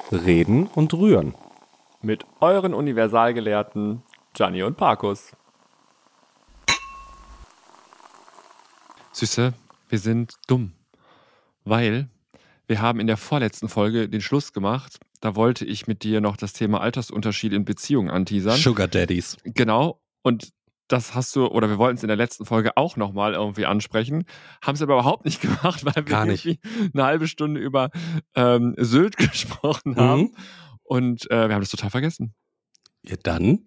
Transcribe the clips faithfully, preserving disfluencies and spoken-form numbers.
Reden und Rühren. Mit euren Universalgelehrten Gianni und Parkus. Süße, wir sind dumm, weil wir haben in der vorletzten Folge den Schluss gemacht. Da wollte ich mit dir noch das Thema Altersunterschied in Beziehungen anteasern. Sugar Daddies. Genau, und das hast du, oder wir wollten es in der letzten Folge auch nochmal irgendwie ansprechen, haben es aber überhaupt nicht gemacht, weil wir Gar nicht. irgendwie eine halbe Stunde über ähm, Sylt gesprochen haben. Mhm. Und äh, wir haben das total vergessen. Ja, dann?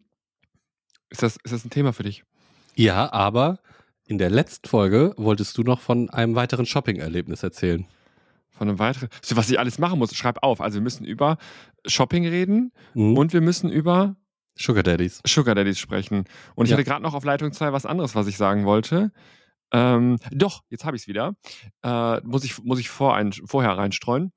Ist das, ist das ein Thema für dich? Ja, aber in der letzten Folge wolltest du noch von einem weiteren Shopping-Erlebnis erzählen. Von einem weiteren. So, was ich alles machen muss, schreib auf. Also wir müssen über Shopping reden Mhm. und wir müssen über Sugar Daddies. Sugar Daddies sprechen. Und ich Ja. hatte gerade noch auf Leitung zwei was anderes, was ich sagen wollte. Ähm, doch, jetzt habe ich es wieder. Äh, muss ich, muss ich vor ein, vorher reinstreuen.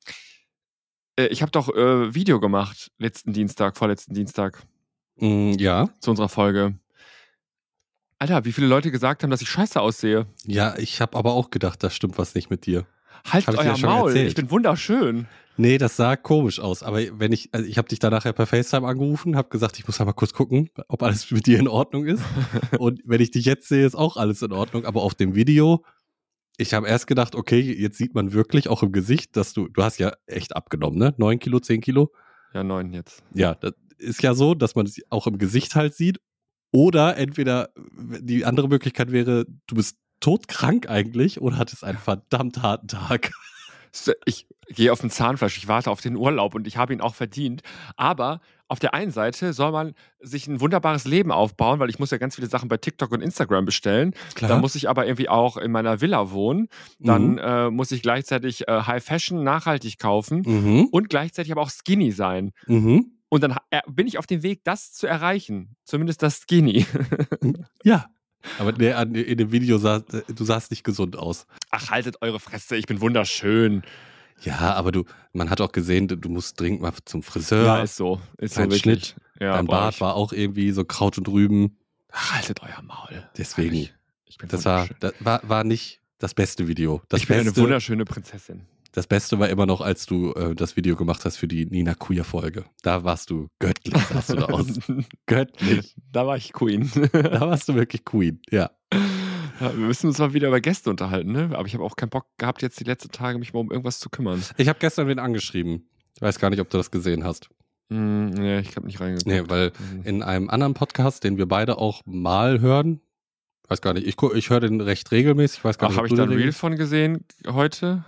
Äh, ich habe doch äh, Video gemacht letzten Dienstag, vorletzten Dienstag Mm, ja. zu unserer Folge. Alter, wie viele Leute gesagt haben, dass ich scheiße aussehe. Ja, ich habe aber auch gedacht, da stimmt was nicht mit dir. Halt Hab ich dir euer ja schon Maul, erzählt. ich bin wunderschön. Nee, das sah komisch aus. Aber wenn ich, also ich habe dich da nachher per FaceTime angerufen, habe gesagt, ich muss mal kurz gucken, ob alles mit dir in Ordnung ist. Und wenn ich dich jetzt sehe, ist auch alles in Ordnung. Aber auf dem Video, ich habe erst gedacht, okay, jetzt sieht man wirklich auch im Gesicht, dass du, du hast ja echt abgenommen, ne? Neun Kilo, zehn Kilo? Ja, neun jetzt. Ja, das ist ja so, dass man es auch im Gesicht halt sieht. Oder entweder die andere Möglichkeit wäre, du bist todkrank eigentlich oder hattest einen verdammt harten Tag. Ich gehe auf den Zahnfleisch, ich warte auf den Urlaub und ich habe ihn auch verdient. Aber auf der einen Seite soll man sich ein wunderbares Leben aufbauen, weil ich muss ja ganz viele Sachen bei TikTok und Instagram bestellen. Klar. Dann muss ich aber irgendwie auch in meiner Villa wohnen. Dann Mhm. äh, muss ich gleichzeitig äh, High Fashion nachhaltig kaufen Mhm. und gleichzeitig aber auch skinny sein. Mhm. Und dann ha- äh, bin ich auf dem Weg, das zu erreichen. Zumindest das Skinny. Ja. Aber nee, an- in dem Video sah, du sahst nicht gesund aus. Ach, haltet eure Fresse, ich bin wunderschön. Ja, aber du, man hat auch gesehen, du, du musst dringend mal zum Friseur. Ja, ist so. Ist so Dein wirklich. Schnitt, Ja, Dein brauch Bart ich. war auch irgendwie so Kraut und Rüben. Ach, haltet euer Maul. Deswegen. Ehrlich. Ich bin Das war, wunderschön. das war, war nicht das beste Video. Das ich bin Beste, eine wunderschöne Prinzessin. Das Beste war immer noch, als du äh, das Video gemacht hast für die Nina Queer-Folge. Da warst du göttlich, sahst du da aus. Göttlich. Da war ich Queen. Da warst du wirklich Queen, ja. Ja, wir müssen uns mal wieder über Gäste unterhalten, ne? Aber ich habe auch keinen Bock gehabt, jetzt die letzten Tage mich mal um irgendwas zu kümmern. Ich habe gestern wen angeschrieben. Ich weiß gar nicht, ob du das gesehen hast. Hm, nee, ich habe nicht reingeguckt. Nee, weil Mhm. in einem anderen Podcast, den wir beide auch mal hören, weiß gar nicht, ich, gu- ich höre den recht regelmäßig. Ich weiß gar Ach, nicht, habe ob ich du da ein den Reel von gesehen heute?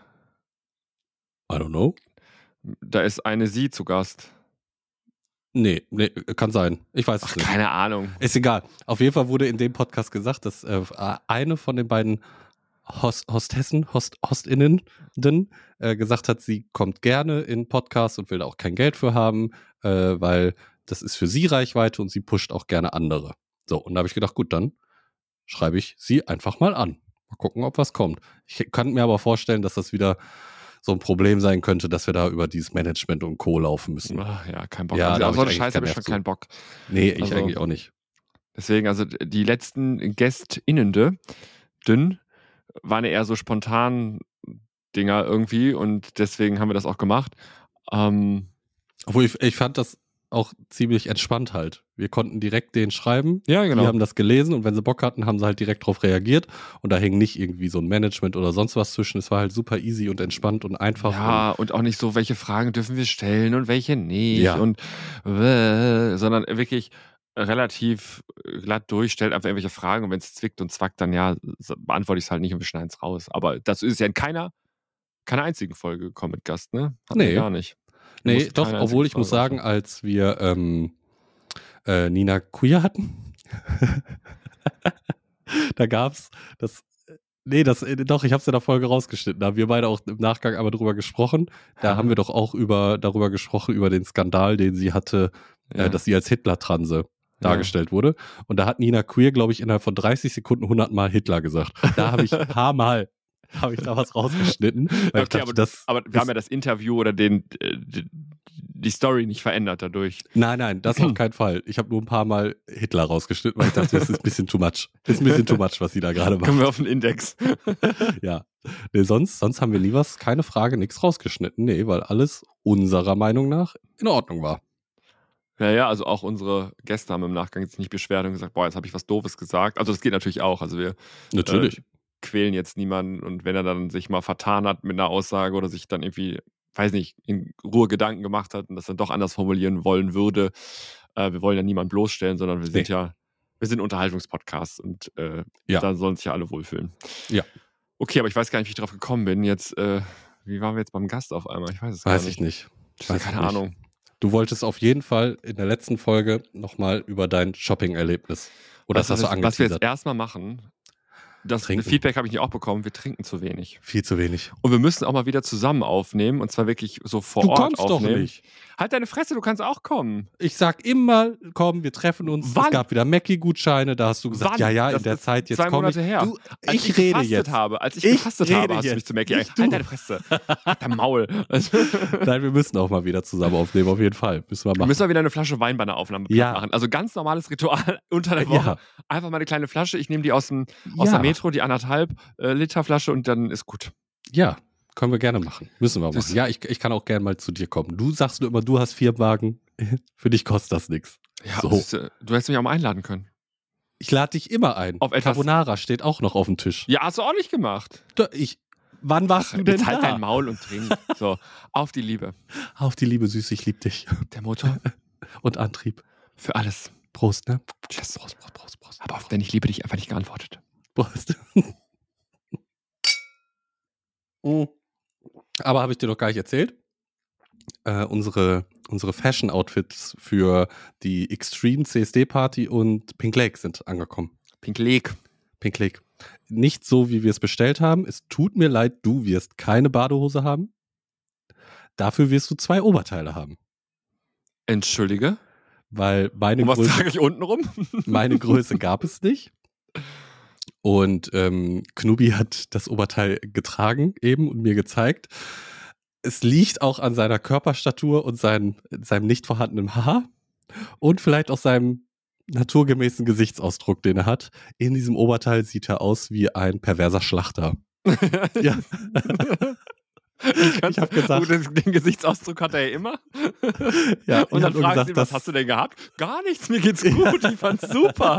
I don't know. Da ist eine Sie zu Gast. Nee, nee, kann sein. Ich weiß es Ach, nicht. keine Ahnung. Ist egal. Auf jeden Fall wurde in dem Podcast gesagt, dass äh, eine von den beiden Host, Hostessen, Host, Hostinnen äh, gesagt hat, sie kommt gerne in Podcasts und will da auch kein Geld für haben, äh, weil das ist für sie Reichweite und sie pusht auch gerne andere. So, und da habe ich gedacht, gut, dann schreibe ich sie einfach mal an. Mal gucken, ob was kommt. Ich kann mir aber vorstellen, dass das wieder so ein Problem sein könnte, dass wir da über dieses Management und Co. laufen müssen. Ach, ja, kein Bock. Ja, Also da auf hab so ich eine eigentlich Scheiße keinen habe ich Nerv schon keinen Bock. Nee, ich Also- eigentlich auch nicht. Deswegen, also die letzten GästInnende, dünn, waren eher so spontan Dinger irgendwie und deswegen haben wir das auch gemacht. Ähm, Obwohl ich, ich fand das auch ziemlich entspannt halt. Wir konnten direkt denen schreiben. ja, genau. Die haben das gelesen und wenn sie Bock hatten, haben sie halt direkt drauf reagiert. Und da hing nicht irgendwie so ein Management oder sonst was zwischen. Es war halt super easy und entspannt und einfach. Ja, und auch nicht so, welche Fragen dürfen wir stellen und welche nicht. Ja. Und äh, sondern wirklich relativ glatt durch, stellt einfach irgendwelche Fragen und wenn es zwickt und zwackt, dann ja, so beantworte ich es halt nicht und wir schneiden es raus. Aber dazu ist es ja in keiner, keiner einzigen Folge gekommen mit Gast, ne? Hatten wir Nee. gar nicht. Wir Nee, mussten doch, keine obwohl einzige ich muss Folge sagen, als wir ähm, äh, Nina Queer hatten, da gab's das. Nee, das, äh, doch, ich hab's in der Folge rausgeschnitten. Da haben wir beide auch im Nachgang aber drüber gesprochen. Da Ja. haben wir doch auch über, darüber gesprochen, über den Skandal, den sie hatte, Ja. äh, dass sie als Hitler-Transe Ja. dargestellt wurde. Und da hat Nina Queer, glaube ich, innerhalb von dreißig Sekunden hundert Mal Hitler gesagt. Da habe ich ein paar Mal, habe ich da was rausgeschnitten. Weil ich Okay, dachte, aber, das aber wir ist- haben ja das Interview oder den, äh, die Story nicht verändert dadurch. Nein, nein, das auf keinen Fall. Ich habe nur ein paar Mal Hitler rausgeschnitten, weil ich dachte, das ist ein bisschen too much. Das ist ein bisschen too much, was sie da gerade Kommen machen. wir auf den Index. Ja. Nee, sonst, sonst haben wir nie was, keine Frage, nichts rausgeschnitten. Nee, weil alles unserer Meinung nach in Ordnung war. Ja, ja, also auch unsere Gäste haben im Nachgang sich nicht beschwert und gesagt, boah, jetzt habe ich was Doofes gesagt. Also das geht natürlich auch. Also wir Natürlich. Äh, quälen jetzt niemanden und wenn er dann sich mal vertan hat mit einer Aussage oder sich dann irgendwie, weiß nicht, in Ruhe Gedanken gemacht hat und das dann doch anders formulieren wollen würde, äh, wir wollen ja niemanden bloßstellen, sondern wir sind Nee. ja, wir sind Unterhaltungspodcasts und äh, Ja. da sollen sich ja alle wohlfühlen. Ja. Okay, aber ich weiß gar nicht, wie ich drauf gekommen bin. Jetzt, äh, wie waren wir jetzt beim Gast auf einmal? Ich weiß es gar Weiß nicht. ich nicht. Ich Weiß keine ich nicht. Ahnung. Du wolltest auf jeden Fall in der letzten Folge nochmal über dein Shopping-Erlebnis. Oder Was, das hast du was, was wir jetzt angeteasert. erstmal machen, das Trinken. Feedback habe ich nicht auch bekommen, wir trinken zu wenig. Viel zu wenig. Und wir müssen auch mal wieder zusammen aufnehmen und zwar wirklich so vor Du Ort kommst doch aufnehmen. nicht. Halt deine Fresse, du kannst auch kommen. Ich sag immer, komm, wir treffen uns. Wann? Es gab wieder Mackie-Gutscheine, da hast du gesagt, Wann? ja, ja, in Das der ist Zeit, jetzt zwei komm ich. Monate her. Du, Als ich, ich rede gefastet jetzt. habe, als ich, Ich gefastet rede habe, hast du jetzt. mich zu Mackie Nicht Halt du. deine Fresse. Halt dein Maul. Nein, wir müssen auch mal wieder zusammen aufnehmen, auf jeden Fall. Müssen wir Wir machen. müssen mal wieder eine Flasche Wein bei einer Aufnahme Ja. machen. Also ganz normales Ritual unter der Woche. Ja. Einfach mal eine kleine Flasche. Ich nehme die aus, dem, aus Ja. der Metro, die anderthalb äh, Liter Flasche und dann ist gut. Ja, können wir gerne machen. Müssen wir Das- machen. Ja, ich, ich kann auch gerne mal zu dir kommen. Du sagst nur immer, du hast Firmenwagen. Für dich kostet das nichts. Ja, So. das ist, äh, du hättest mich auch mal einladen können. Ich lade dich immer ein. Auf etwas- Carbonara steht auch noch auf dem Tisch. Ja, hast du auch nicht gemacht. Da- Ich, wann warst du denn Jetzt halt da? dein Maul und trink. So, auf die Liebe. Auf die Liebe, Süß, ich lieb dich. Der Motor Und Antrieb. für alles. Prost, ne? Tschüss. Prost, Prost, Prost, Prost. Aber auf den Ich liebe dich einfach nicht geantwortet. Prost. Mm. Aber habe ich dir doch gar nicht erzählt? Äh, unsere, unsere Fashion-Outfits für die Extreme C S D-Party und Pink Lake sind angekommen. Pink Lake. Pink Lake. Nicht so, wie wir es bestellt haben. Es tut mir leid, du wirst keine Badehose haben. Dafür wirst du zwei Oberteile haben. Entschuldige. Weil meine Und was Größe, trage ich unten rum? meine Größe gab es nicht. Und ähm, Knubi hat das Oberteil getragen eben und mir gezeigt. Es liegt auch an seiner Körperstatur und seinem, seinem nicht vorhandenen Haar und vielleicht auch seinem naturgemäßen Gesichtsausdruck, den er hat. In diesem Oberteil sieht er aus wie ein perverser Schlachter. Ja. Ich Ich hab gesagt- Gut, den, den Gesichtsausdruck hat er ja immer. Ja, Und ich dann hab nur fragst gesagt, du ihn, was dass- hast du denn gehabt? Gar nichts, mir geht's gut, ich fand's super.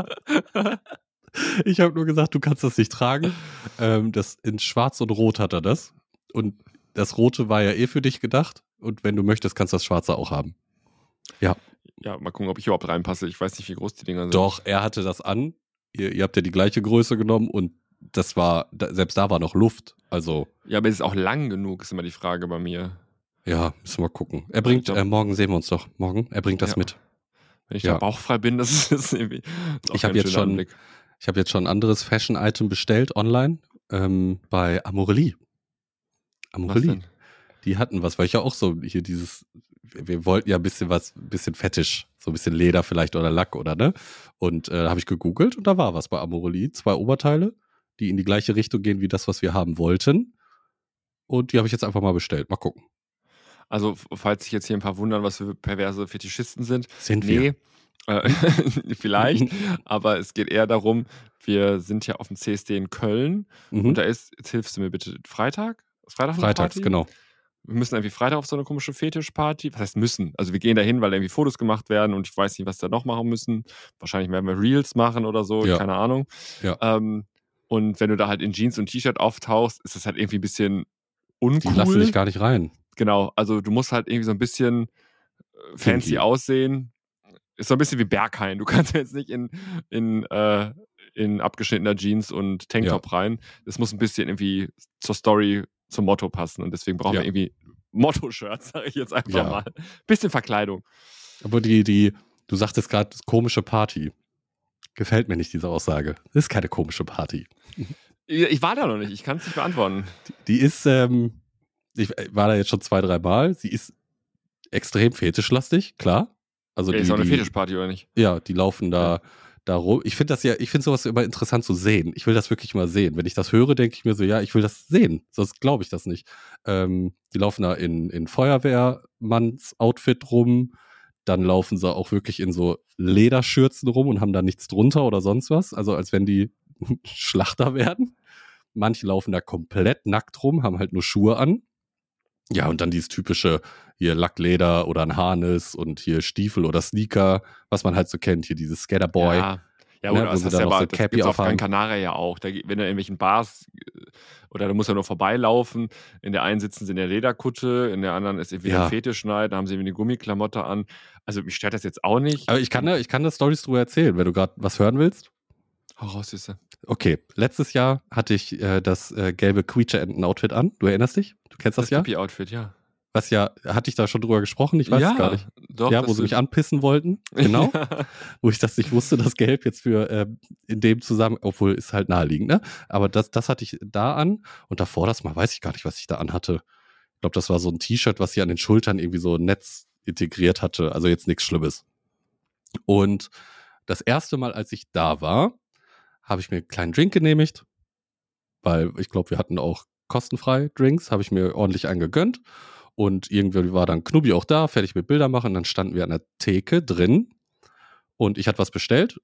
Ich habe nur gesagt, du kannst das nicht tragen. Ähm, das in Schwarz und Rot hat er das. Und das Rote war ja eh für dich gedacht. Und wenn du möchtest, kannst du das Schwarze auch haben. Ja, mal gucken, ob ich überhaupt reinpasse. Ich weiß nicht, wie groß die Dinger sind. Doch, er hatte das an. Ihr, ihr habt ja die gleiche Größe genommen und das war, da, selbst da war noch Luft. Also, Ja, aber ist es auch lang genug, ist immer die Frage bei mir. ja, müssen wir mal gucken. Er bringt, Ich glaub- äh, morgen sehen wir uns doch. Morgen, er bringt das Ja. mit. Wenn ich Ja. da bauchfrei bin, das ist, das ist irgendwie. ist auch Ich hab kein jetzt schöner schon- Anblick. Ich habe jetzt schon ein anderes Fashion-Item bestellt online ähm, bei Amorelie. Was Amorelie. denn? Die hatten was, weil ich ja auch so hier dieses, wir wollten ja ein bisschen was, ein bisschen fettisch, so ein bisschen Leder vielleicht oder Lack oder ne? Und äh, habe ich gegoogelt und da war was bei Amorelie, zwei Oberteile, die in die gleiche Richtung gehen wie das, was wir haben wollten. Und die habe ich jetzt einfach mal bestellt. Mal gucken. Also, f- falls sich jetzt hier ein paar wundern, was für perverse Fetischisten sind. Sind wir? Nee, äh, vielleicht. Aber es geht eher darum, wir sind ja auf dem C S D in Köln. Mhm. Und da ist, jetzt hilfst du mir bitte, Freitag? Ist Freitag eine Freitags, Party? genau. Wir müssen irgendwie Freitag auf so eine komische Fetischparty. Was heißt müssen? Also wir gehen da hin, weil irgendwie Fotos gemacht werden und ich weiß nicht, was wir da noch machen müssen. Wahrscheinlich werden wir Reels machen oder so, Ja. keine Ahnung. Ja. Ähm, und wenn du da halt in Jeans und T-Shirt auftauchst, ist das halt irgendwie ein bisschen Die uncool. lassen dich gar nicht rein. Genau, also du musst halt irgendwie so ein bisschen äh, fancy Kinky. aussehen. Ist so ein bisschen wie Berghain. Du kannst jetzt nicht in, in, äh, in abgeschnittener Jeans und Tanktop rein. Das muss ein bisschen irgendwie zur Story, zum Motto passen. Und deswegen brauchen Ja. wir irgendwie Motto-Shirts, sage ich jetzt einfach Ja. mal. Bisschen Verkleidung. Aber die, die, du sagtest gerade, komische Party. Gefällt mir nicht, diese Aussage. Das ist keine komische Party. Ich war da noch nicht, ich kann es nicht beantworten. Die ist, ähm, ich war da jetzt schon zwei, drei Mal. Sie ist extrem fetischlastig, klar. Also Ey, die, ist auch eine die, Fetischparty, oder nicht? ja, die laufen da, darum. Ich finde das ja, ich finde sowas immer interessant zu sehen. Ich will das wirklich mal sehen. Wenn ich das höre, denke ich mir so, ja, ich will das sehen. Sonst glaube ich das nicht. Ähm, die laufen da in, in Feuerwehrmanns-Outfit rum. Dann laufen sie auch wirklich in so Lederschürzen rum und haben da nichts drunter oder sonst was. Also als wenn die Schlachter werden. Manche laufen da komplett nackt rum, haben halt nur Schuhe an. Ja, und dann dieses typische hier Lackleder oder ein Harness und hier Stiefel oder Sneaker, was man halt so kennt, hier dieses Skaterboy. Ja, ja Ne, oder wo das sie hast dann ja noch aber, so das Cappy gibt's auf Gran aufhaben. Canaria ja auch. Da, wenn du in irgendwelchen Bars äh, oder da musst du ja nur vorbeilaufen, in der einen sitzen sie in der Lederkutte, in der anderen ist irgendwie Ja. ein Fetischschneid, da haben sie irgendwie eine Gummiklamotte an. Also mich stört das jetzt auch nicht. Aber ich kann da, ich kann da Storys drüber erzählen, wenn du gerade was hören willst. Hau raus, Süße. Okay, letztes Jahr hatte ich äh, das äh, gelbe Quietscher-Enten-Outfit an. Du erinnerst dich? Du kennst das, Das ja? Pipi-Outfit, ja. Was ja, hatte ich da schon drüber gesprochen? Ich weiß ja, es gar nicht. Doch, Ja, dass wo sie du- mich anpissen wollten. Genau. Ja. Wo ich das nicht wusste, das Gelb jetzt für äh, in dem Zusammenhang, obwohl ist halt naheliegend, ne? Aber das, das hatte ich da an und davor das mal, weiß ich gar nicht, was ich da anhatte. Ich glaube, das war so ein T-Shirt, was sie an den Schultern irgendwie so ein Netz integriert hatte. Also jetzt nichts Schlimmes. Und das erste Mal, als ich da war, habe ich mir einen kleinen Drink genehmigt, weil ich glaube, wir hatten auch kostenfrei Drinks, habe ich mir ordentlich einen gegönnt. Und irgendwie war dann Knubi auch da, fertig mit Bilder machen. Dann standen wir an der Theke drin und ich hatte was bestellt,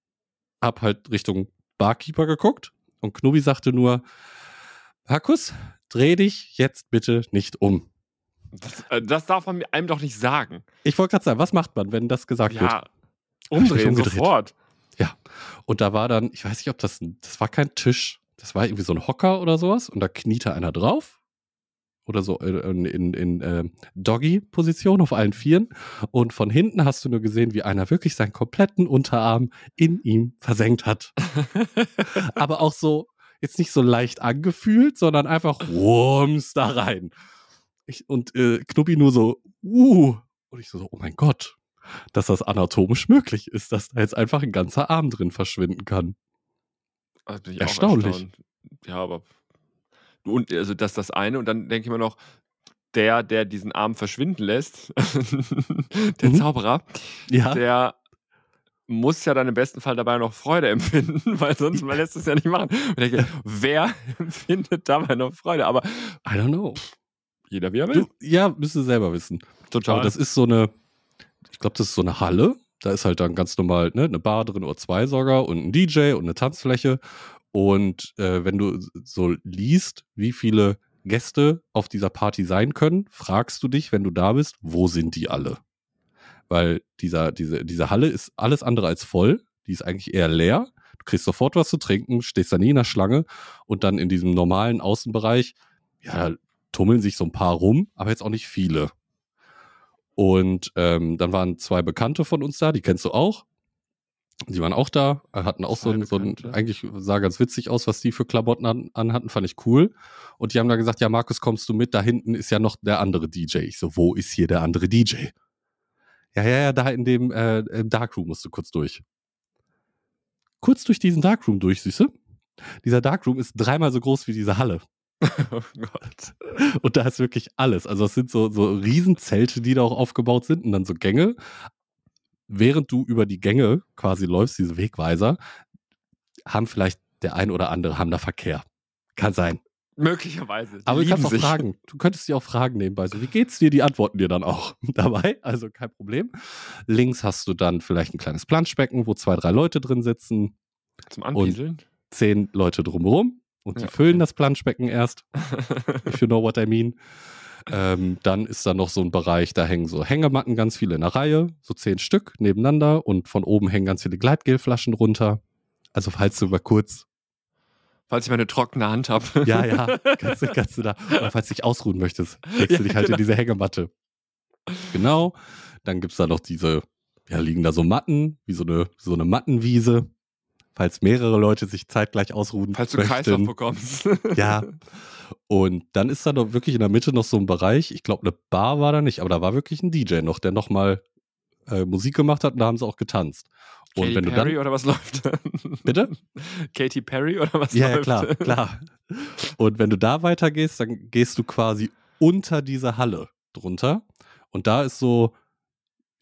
hab halt Richtung Barkeeper geguckt und Knubi sagte nur, Markus, dreh dich jetzt bitte nicht um. Das, äh, das darf man einem doch nicht sagen. Ich wollte gerade sagen, was macht man, wenn das gesagt wird? Ja, umdrehen umgedreht. sofort. Und da war dann, ich weiß nicht, ob das, ein- das war kein Tisch, das war irgendwie so ein Hocker oder sowas und da kniete einer drauf oder so in, in, in äh, Doggy-Position auf allen Vieren und von hinten hast du nur gesehen, wie einer wirklich seinen kompletten Unterarm in ihm versenkt hat. Aber auch so, jetzt nicht so leicht angefühlt, sondern einfach rums da rein. Ich, und äh, Knubi nur so, uh, und ich so, oh mein Gott, dass das anatomisch möglich ist, dass da jetzt einfach ein ganzer Arm drin verschwinden kann. Also bin ich auch Erstaunlich. erstaunt. Ja, aber und also das ist das eine und dann denke ich mir noch, der, der diesen Arm verschwinden lässt, der Mhm. Zauberer, Ja, der muss ja dann im besten Fall dabei noch Freude empfinden, weil sonst man lässt es ja nicht machen. Und ich denke, wer empfindet dabei noch Freude? Aber I don't know. jeder wie er will. Du, ja, müsst ihr selber wissen. Total. Aber das ist so eine, ich glaube, das ist so eine Halle. Da ist halt dann ganz normal ne, eine Bar drin oder zwei sogar und ein D J und eine Tanzfläche. Und äh, wenn du so liest, wie viele Gäste auf dieser Party sein können, fragst du dich, wenn du da bist, wo sind die alle? Weil dieser, diese, diese Halle ist alles andere als voll. Die ist eigentlich eher leer. Du kriegst sofort was zu trinken, stehst da nie in der Schlange und dann in diesem normalen Außenbereich, ja, da tummeln sich so ein paar rum, aber jetzt auch nicht viele. Und ähm, dann waren zwei Bekannte von uns da, die kennst du auch. Die waren auch da, hatten auch so Zwei ein, so ein, Bekannte. eigentlich sah ganz witzig aus, was die für Klamotten an, anhatten, fand ich cool. Und die haben dann gesagt, ja, Markus, kommst du mit? Da hinten ist ja noch der andere D J. Ich so, wo ist hier der andere D J? Ja, ja, ja, da in dem äh, im Darkroom musst du kurz durch. Kurz durch diesen Darkroom durch, siehst du? Dieser Darkroom ist dreimal so groß wie diese Halle. Oh Gott. Und da ist wirklich alles. Also es sind so, so Riesenzelte, die da auch aufgebaut sind und dann so Gänge. Während du über die Gänge quasi läufst, diese Wegweiser, haben vielleicht der ein oder andere haben da Verkehr. Kann sein. Möglicherweise. Die Aber du lieben kannst auch sich. fragen. Du könntest dir auch Fragen nebenbei. So, wie geht's dir? Die antworten dir dann auch dabei. Also kein Problem. Links hast du dann vielleicht ein kleines Planschbecken, wo zwei, drei Leute drin sitzen, Zum Anpieseln. zehn Leute drumherum und die Ja, füllen okay. das Planschbecken erst. If you know what I mean. Ähm, dann ist da noch so ein Bereich, da hängen so Hängematten ganz viele in der Reihe, so zehn Stück nebeneinander und von oben hängen ganz viele Gleitgelflaschen runter. Also falls du mal kurz, Falls ich meine trockene Hand habe. ja, ja, kannst du, kannst du da, oder falls du dich ausruhen möchtest, legst Ja, du dich halt genau. in diese Hängematte. Genau, dann gibt's da noch diese, ja, liegen da so Matten, wie so eine, so eine Mattenwiese, falls mehrere Leute sich zeitgleich ausruhen Falls du möchten. Kreislauf bekommst. Ja. Und dann ist da doch wirklich in der Mitte noch so ein Bereich, ich glaube, eine Bar war da nicht, aber da war wirklich ein D J noch, der nochmal äh, Musik gemacht hat und da haben sie auch getanzt. Und Katy wenn du Perry dann. oder was läuft? Bitte? Katy Perry oder was Ja, ja, läuft? klar, klar. Und wenn du da weitergehst, dann gehst du quasi unter diese Halle drunter. Und da ist so,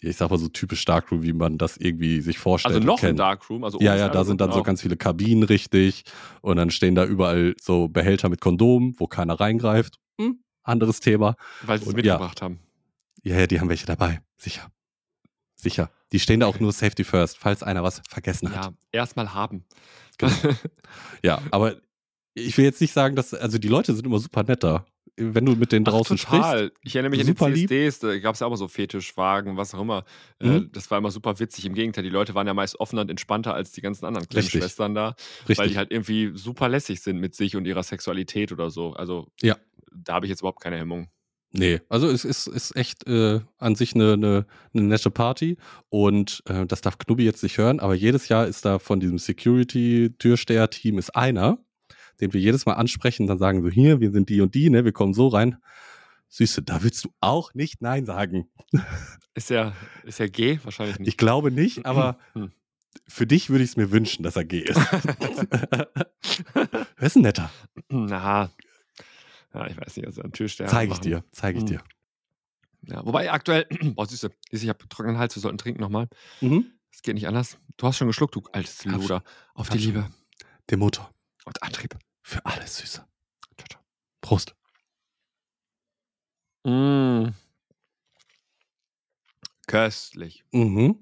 ich sag mal so typisch Darkroom, wie man das irgendwie sich vorstellt. Also noch kennt. ein Darkroom? Also ja, ja, da sind dann so ganz viele Kabinen richtig und dann stehen da überall so Behälter mit Kondomen, wo keiner reingreift. Hm, anderes Thema. Weil sie es Und mitgebracht ja. haben. Ja, ja, die haben welche dabei. Sicher. Sicher. Die stehen da auch Okay. nur Safety First, falls einer was vergessen hat. Ja, erstmal haben. Genau. Ja, aber ich will jetzt nicht sagen, dass, also die Leute sind immer super nett da. Wenn du mit denen draußen Ach, total. sprichst. Ich erinnere mich an super die lieb. C S Ds, da gab es ja auch mal so Fetischwagen, was auch immer. Äh, Mhm. Das war immer super witzig. Im Gegenteil, die Leute waren ja meist offener und entspannter als die ganzen anderen Richtig. Klemmschwestern da, weil Richtig. die halt irgendwie super lässig sind mit sich und ihrer Sexualität oder so. Also Ja. da habe ich jetzt überhaupt keine Hemmung. Nee, also es ist, ist echt äh, an sich eine, eine, eine nette Party und äh, das darf Knubbi jetzt nicht hören, aber jedes Jahr ist da von diesem Security-Türsteher-Team ist einer, den wir jedes Mal ansprechen, dann sagen so, hier, wir sind die und die, ne, wir kommen so rein. Süße, da willst du auch nicht Nein sagen. Ist ja, ist ja G? Wahrscheinlich nicht. Ich glaube nicht, aber Hm. für dich würde ich es mir wünschen, dass er G ist. Wer ist ein netter? Na, ja, ich weiß nicht, also ein Türsteher. Zeige ich machen. dir, zeige ich Hm. dir. Ja, wobei aktuell, boah, süße, ich habe trockenen Hals, wir sollten trinken nochmal. Mhm. Es geht nicht anders. Du hast schon geschluckt, du altes Hab Luder. Auf hab die schon. Liebe Der Motor. und Antrieb. Für alles, Süße. Ciao, ciao. Prost. Mm. Köstlich. Mhm.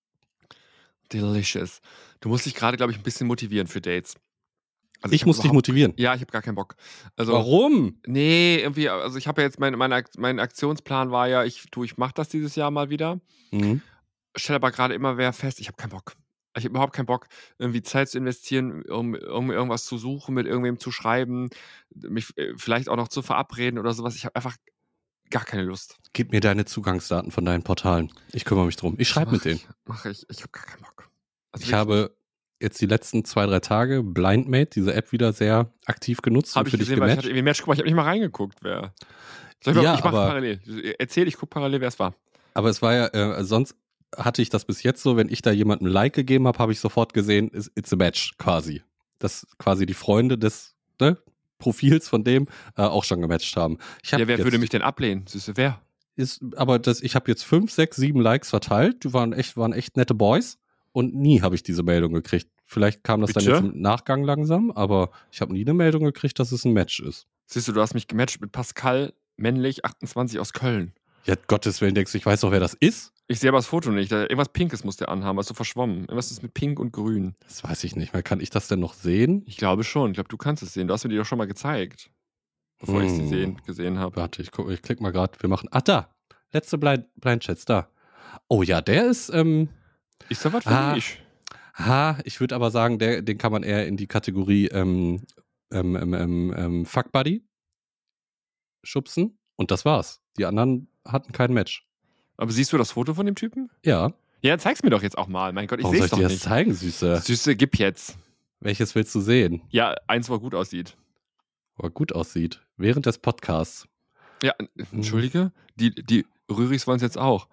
Delicious. Du musst dich gerade, glaube ich, ein bisschen motivieren für Dates. Also Ich hab muss dich überhaupt- motivieren. Ja, ich habe gar keinen Bock. Also, Warum? nee, irgendwie, also ich habe ja jetzt, mein, mein, Ak- mein Aktionsplan war ja, ich, du, ich mache das dieses Jahr mal wieder. Mhm. Stell aber gerade immer mehr fest, ich habe keinen Bock. Ich habe überhaupt keinen Bock, irgendwie Zeit zu investieren, um, um irgendwas zu suchen, mit irgendwem zu schreiben, mich äh, vielleicht auch noch zu verabreden oder sowas. Ich habe einfach gar keine Lust. Gib mir deine Zugangsdaten von deinen Portalen. Ich kümmere mich drum. Ich schreibe mit Mach denen. ich, Mach ich. Ich habe gar keinen Bock. Also Ich wirklich habe jetzt die letzten zwei, drei Tage Blindmate, diese App, wieder sehr aktiv genutzt Habe und ich für dich gesehen, weil ich hatte gematcht. irgendwie ein Match. Guck mal, ich habe nicht mal reingeguckt, wer. Soll ich, Ja, mal, ich mache aber- parallel. Erzähl, ich gucke parallel, wer es war. Aber es war ja, äh, sonst hatte ich das bis jetzt so, wenn ich da jemandem ein Like gegeben habe, habe ich sofort gesehen, it's, it's a match quasi. Dass quasi die Freunde des ne, Profils von dem äh, auch schon gematcht haben. Ich hab Ja, wer jetzt, würde mich denn ablehnen? Süße, wer? Ist, aber das, ich habe jetzt fünf, sechs, sieben Likes verteilt. Die waren echt, waren echt nette Boys. Und nie habe ich diese Meldung gekriegt. Vielleicht kam das Bitte? dann jetzt im Nachgang langsam, aber ich habe nie eine Meldung gekriegt, dass es ein Match ist. Siehst du, du hast mich gematcht mit Pascal, männlich, achtundzwanzig aus Köln. Ja, Gottes Willen, denkst du, ich weiß doch, wer das ist? Ich sehe aber das Foto nicht. Da, irgendwas Pinkes muss der anhaben, was so verschwommen. Irgendwas ist mit Pink und Grün. Das weiß ich nicht mehr. Kann ich das denn noch sehen? Ich glaube schon. Ich glaube, du kannst es sehen. Du hast mir die doch schon mal gezeigt. Bevor ich sie Hm. sehen, gesehen habe. Warte, ich, guck, ich klick mal gerade. Wir machen. Ach, da. Letzte Blind, Blind Chats, da. Oh ja, der ist. Ähm, Ist da was für Ah. mich? ha, ich würde aber sagen, der, den kann man eher in die Kategorie ähm, ähm, ähm, ähm, ähm, Fuck Buddy schubsen. Und das war's. Die anderen hatten kein Match. Aber siehst du das Foto von dem Typen? Ja. Ja, zeig's mir doch jetzt auch mal. Mein Gott, ich Warum sehe soll ich es doch dir das nicht. zeigen, Süße? Süße, gib jetzt. Welches willst du sehen? Ja, eins, wo er gut aussieht. Wo er gut aussieht. Während des Podcasts. Ja, n- entschuldige? Die, die Rürichs wollen es jetzt auch.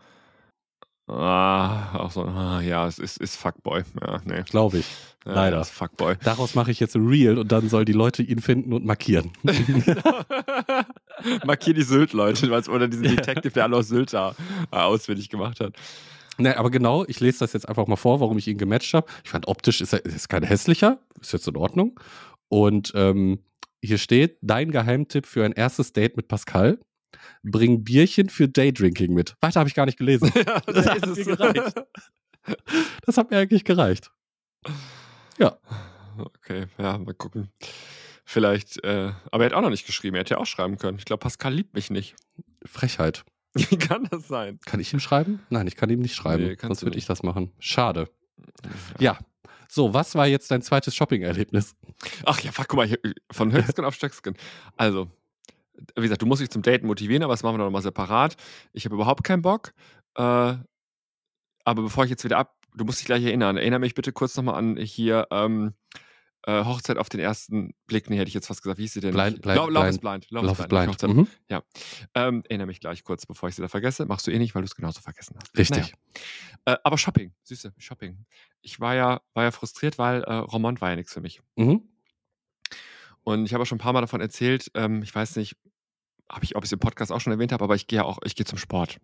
Ah, auch so, ah, ja, es ist, ist Fuckboy. Ja, nee. Glaube ich. Ja, Leider. ja, ist Fuckboy. Daraus mache ich jetzt ein Reel und dann sollen die Leute ihn finden und markieren. Markier die Sylt-Leute, weil es oder diesen Detective, der alle aus Sylt da äh, auswendig gemacht hat. Ne, aber genau, ich lese das jetzt einfach mal vor, warum ich ihn gematcht habe. Ich fand optisch ist er ist kein hässlicher, ist jetzt in Ordnung. Und ähm, hier steht, dein Geheimtipp für ein erstes Date mit Pascal. Bring Bierchen für Daydrinking mit. Weiter habe ich gar nicht gelesen. Ja, Das da hat ist mir es. gereicht. Das hat mir eigentlich gereicht. Ja. Okay, ja, mal gucken. Vielleicht, äh, aber er hat auch noch nicht geschrieben, er hätte ja auch schreiben können. Ich glaube, Pascal liebt mich nicht. Frechheit. Wie kann das sein? Kann ich ihm schreiben? Nein, ich kann ihm nicht schreiben. Nee, kannst Sonst du würde nicht. ich das machen. Schade. Ja. So, was war jetzt dein zweites Shopping-Erlebnis? Ach ja, fuck, guck mal, hier, von Höchsken auf Stöcksken. Also, wie gesagt, du musst dich zum Daten motivieren, aber das machen wir noch mal separat. Ich habe überhaupt keinen Bock. Äh, aber bevor ich jetzt wieder ab, du musst dich gleich erinnern. Erinnere mich bitte kurz nochmal an hier ähm, äh, Hochzeit auf den ersten Blick. Nee, hätte ich jetzt fast gesagt. Wie hieß sie denn? Blind- blind- Love, Love is blind- blind. Love, Love is is blind. blind. Hochzeit. Mhm. Ähm, erinnere mich gleich kurz, bevor ich sie da vergesse. Machst du eh nicht, weil du es genauso vergessen hast. Richtig. Naja. Äh, aber Shopping, Süße, Shopping. Ich war ja, war ja frustriert, weil äh, Romand war ja nichts für mich. Mhm. Und ich habe auch schon ein paar Mal davon erzählt, ähm, ich weiß nicht, hab ich, ob ich es im Podcast auch schon erwähnt habe, aber ich gehe ja auch, ich gehe zum Sport, ne?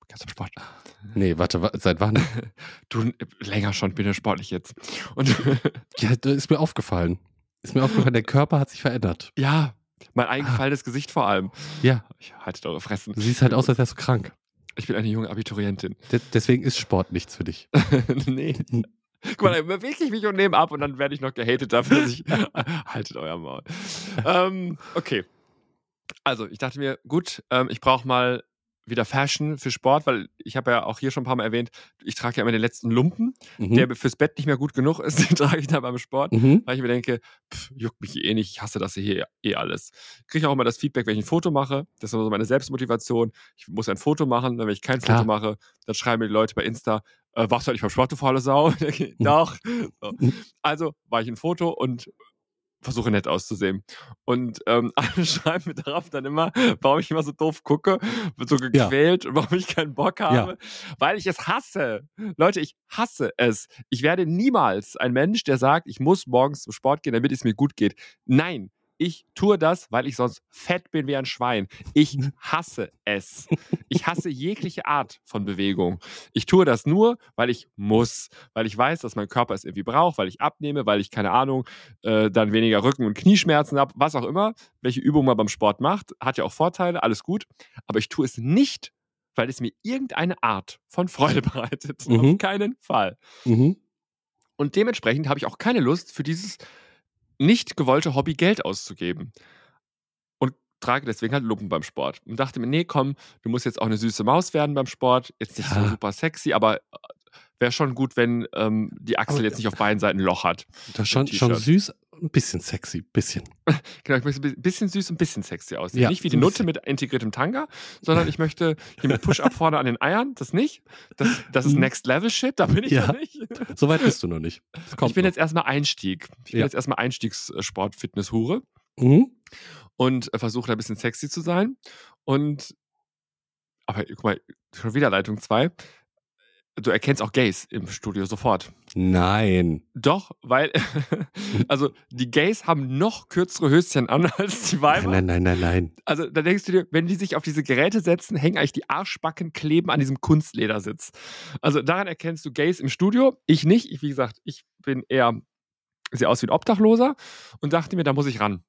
Ganz Sport. Nee, warte, wa- seit wann? Du, länger schon, bin ja sportlich jetzt. Und Ja, das ist mir aufgefallen. Ist mir aufgefallen, der Körper hat sich verändert. ja, mein eingefallenes Gesicht vor allem. Ja, Ich haltet eure Fressen. du siehst halt aus, als wärst du krank. Ich bin eine junge Abiturientin. De- deswegen ist Sport nichts für dich. Nee. Guck mal, dann bewege ich mich und nehme ab und dann werde ich noch gehatet dafür, dass ich. Haltet euer Maul. Ähm, okay. Also, ich dachte mir, gut, ähm, ich brauche mal wieder Fashion für Sport, weil ich habe ja auch hier schon ein paar Mal erwähnt, ich trage ja immer den letzten Lumpen, Mhm. der fürs Bett nicht mehr gut genug ist, den trage ich dann beim Sport, Mhm. weil ich mir denke, pff, juckt mich eh nicht, ich hasse das hier eh alles. Kriege auch immer das Feedback, wenn ich ein Foto mache, das ist immer so meine Selbstmotivation, ich muss ein Foto machen, wenn ich kein Klar. Foto mache, dann schreiben mir die Leute bei Insta, äh, warst du eigentlich beim Sport, du faule Sau? Doch. So. Also war ich ein Foto und versuche nett auszusehen. Und ähm, alle schreiben mir darauf dann immer, warum ich immer so doof gucke, so gequält und warum ich keinen Bock habe, weil ich es hasse. Leute, ich hasse es. Ich werde niemals ein Mensch, der sagt, ich muss morgens zum Sport gehen, damit es mir gut geht. Nein, ich tue das, weil ich sonst fett bin wie ein Schwein. Ich hasse es. Ich hasse jegliche Art von Bewegung. Ich tue das nur, weil ich muss, weil ich weiß, dass mein Körper es irgendwie braucht, weil ich abnehme, weil ich, keine Ahnung, äh, dann weniger Rücken- und Knieschmerzen habe, was auch immer. Welche Übung man beim Sport macht, hat ja auch Vorteile, alles gut. Aber ich tue es nicht, weil es mir irgendeine Art von Freude bereitet. Mhm. Auf keinen Fall. Mhm. Und dementsprechend habe ich auch keine Lust, für dieses nicht gewollte Hobby Geld auszugeben. Und trage deswegen halt Lumpen beim Sport. Und dachte mir, nee, komm, du musst jetzt auch eine süße Maus werden beim Sport. Jetzt nicht Ja. so super sexy, aber wäre schon gut, wenn ähm, die Achsel Aber- jetzt nicht auf beiden Seiten ein Loch hat. Das ist schon, T-Shirt. schon süß, ein bisschen sexy, bisschen. Genau, ich möchte ein bisschen süß und ein bisschen sexy aussehen. Ja, Nicht wie so die ein Nutte bisschen. mit integriertem Tanga, sondern ich möchte hier mit Push-Up vorne an den Eiern, das nicht. Das, das ist Mhm. Next-Level-Shit, da bin ich Ja. noch nicht. So weit bist du noch nicht. Das kommt Ich bin noch. jetzt erstmal Einstieg. Ich bin Ja. jetzt erstmal Einstiegssport-Fitness-Hure Mhm. und äh, versuche da ein bisschen sexy zu sein. Und, aber guck mal, schon wieder Leitung zwei. Du erkennst auch Gays im Studio sofort. Nein. Doch, weil, also die Gays haben noch kürzere Höschen an als die Weiber. Nein, nein, nein, nein, nein. Also da denkst du dir, wenn die sich auf diese Geräte setzen, hängen eigentlich die Arschbacken kleben an diesem Kunstledersitz. Also daran erkennst du Gays im Studio. Ich nicht. Ich, wie gesagt, ich bin eher, sehe aus wie ein Obdachloser und dachte mir, da muss ich ran.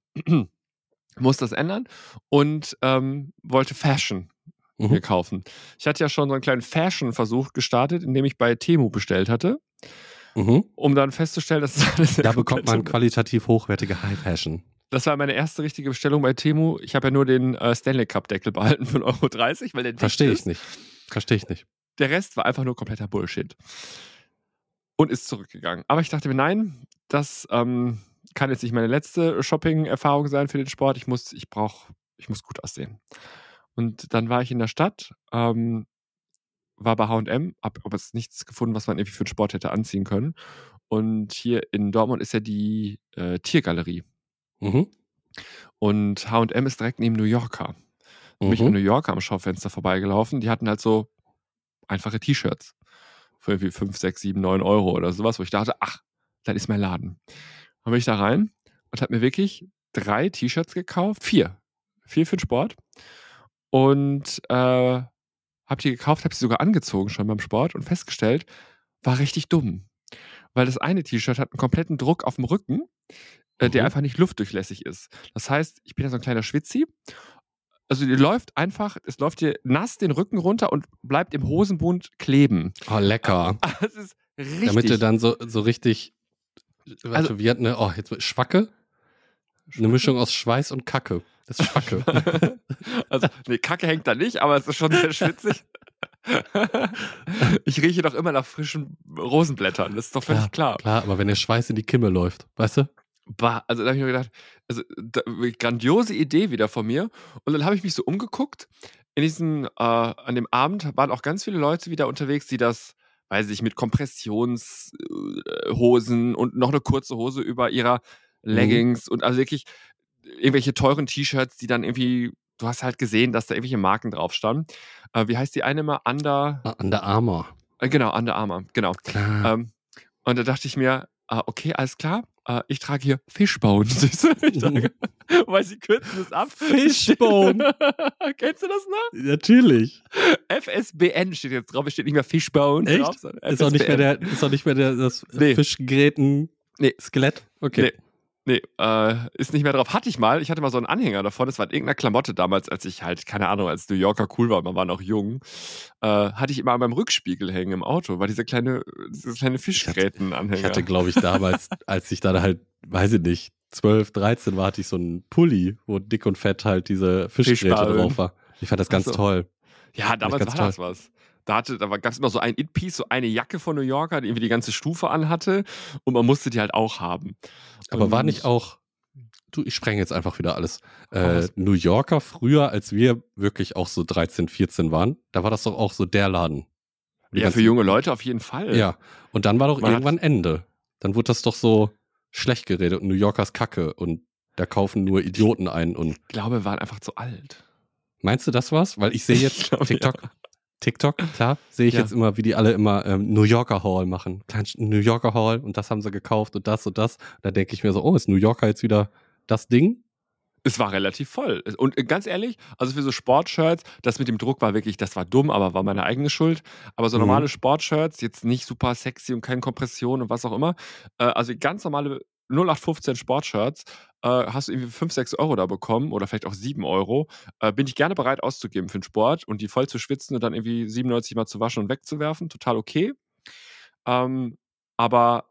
Muss das ändern und ähm, wollte Fashion Mhm. mir kaufen. Ich hatte ja schon so einen kleinen Fashion-Versuch gestartet, indem ich bei Temu bestellt hatte, Mhm. um dann festzustellen, dass das alles Da bekommt man komplette- qualitativ hochwertige High Fashion. Das war meine erste richtige Bestellung bei Temu. Ich habe ja nur den äh, Stanley Cup Deckel behalten für einen Euro dreißig, weil der dicht Verstehe ist. ich nicht. Verstehe ich nicht. Der Rest war einfach nur kompletter Bullshit. Und ist zurückgegangen. Aber ich dachte mir, nein, das ähm, kann jetzt nicht meine letzte Shopping-Erfahrung sein für den Sport. Ich muss, ich brauche, ich muss gut aussehen. Und dann war ich in der Stadt, ähm, war bei H und M, hab aber jetzt nichts gefunden, was man irgendwie für den Sport hätte anziehen können. Und hier in Dortmund ist ja die äh, Tiergalerie. Mhm. Und H und M ist direkt neben New Yorker. Bin ich an Mhm. New Yorker am Schaufenster vorbeigelaufen. Die hatten halt so einfache T-Shirts für irgendwie fünf, sechs, sieben, neun Euro oder sowas, wo ich dachte, ach, dann ist mein Laden. Dann bin ich da rein und habe mir wirklich drei T-Shirts gekauft. Vier. Vier für den Sport. Und äh, habe die gekauft, habe sie sogar angezogen schon beim Sport und festgestellt, war richtig dumm. Weil das eine T-Shirt hat einen kompletten Druck auf dem Rücken, äh, der Mhm. einfach nicht luftdurchlässig ist. Das heißt, ich bin ja so ein kleiner Schwitzi. Also die läuft einfach, es läuft dir nass den Rücken runter und bleibt im Hosenbund kleben. Oh, lecker. Das ist richtig. Damit du dann so, so richtig, warte, Also- wie hat eine, oh, jetzt Schwacke? Eine Mischung aus Schweiß und Kacke. Das ist Schwacke. Also, nee, Kacke hängt da nicht, aber es ist schon sehr schwitzig. Ich rieche doch immer nach frischen Rosenblättern, das ist doch völlig klar. Klar, aber wenn der Schweiß in die Kimme läuft, weißt du? Bah, also da habe ich mir gedacht, also da, grandiose Idee wieder von mir. Und dann habe ich mich so umgeguckt. In diesem, äh, an dem Abend waren auch ganz viele Leute wieder unterwegs, die das, weiß ich, mit Kompressionshosen und noch eine kurze Hose über ihrer Leggings und also wirklich irgendwelche teuren T-Shirts, die dann irgendwie, du hast halt gesehen, dass da irgendwelche Marken drauf standen. Äh, wie heißt die eine mal? Under, Ah, Under Armour. äh, genau, Under Armour, genau. Klar. Ähm, und da dachte ich mir, ah, okay, alles klar. äh, ich trage hier Fishbone. Siehst du? Ich trage, weil sie kürzen es ab. Fishbone. Kennst du das noch? Natürlich. F S B N steht jetzt drauf, es steht nicht mehr Fishbone Echt? drauf. sondern Ist auch nicht mehr der, ist auch nicht mehr der, das Nee. Fischgräten-Skelett? Okay. Nee. Nee, äh, ist nicht mehr drauf. Hatte ich mal. Ich hatte mal so einen Anhänger davon. Das war in irgendeiner Klamotte damals, als ich halt, keine Ahnung, als New Yorker cool war, man war noch jung. Äh, hatte ich immer an meinem Rückspiegel hängen im Auto, war dieser kleine, dieser kleine Fischgräten-Anhänger. Ich hatte, glaube ich, damals, als ich dann halt, weiß ich nicht, zwölf, dreizehn war, hatte ich so einen Pulli, wo dick und fett halt diese Fischgräte Fischballen. drauf war. Ich fand das ganz Ach so. toll. Ja, damals ganz war das was. Da, hatte, da gab es immer so ein It-Piece, so eine Jacke von New Yorker, die irgendwie die ganze Stufe anhatte und man musste die halt auch haben. Aber und war nicht auch, du, ich spreng jetzt einfach wieder alles, äh, was? New Yorker früher, als wir wirklich auch so dreizehn, vierzehn waren, da war das doch auch so der Laden. Die Ja, ganzen- für junge Leute auf jeden Fall. Ja, und dann war doch Man hat- irgendwann Ende. Dann wurde das doch so schlecht geredet und New Yorkers Kacke und da kaufen nur Idioten ein. Und Ich glaube, wir waren einfach zu alt. meinst du das was? Weil ich sehe jetzt Ich glaube, TikTok, TikTok, klar, sehe ich Ja. jetzt immer, wie die alle immer ähm, New Yorker Haul machen. Klein New Yorker Haul und das haben sie gekauft und das und das. Da denke ich mir so, oh, ist New Yorker jetzt wieder das Ding? Es war relativ voll. Und ganz ehrlich, also für so Sportshirts, das mit dem Druck war wirklich, das war dumm, aber war meine eigene Schuld. Aber so Mhm. normale Sportshirts, jetzt nicht super sexy und keine Kompression und was auch immer. Äh, also ganz normale null acht fünfzehn Sportshirts äh, hast du irgendwie fünf, sechs Euro da bekommen oder vielleicht auch sieben Euro. Äh, bin ich gerne bereit auszugeben für den Sport und die voll zu schwitzen und dann irgendwie siebenundneunzig Mal zu waschen und wegzuwerfen. Total okay. Ähm, aber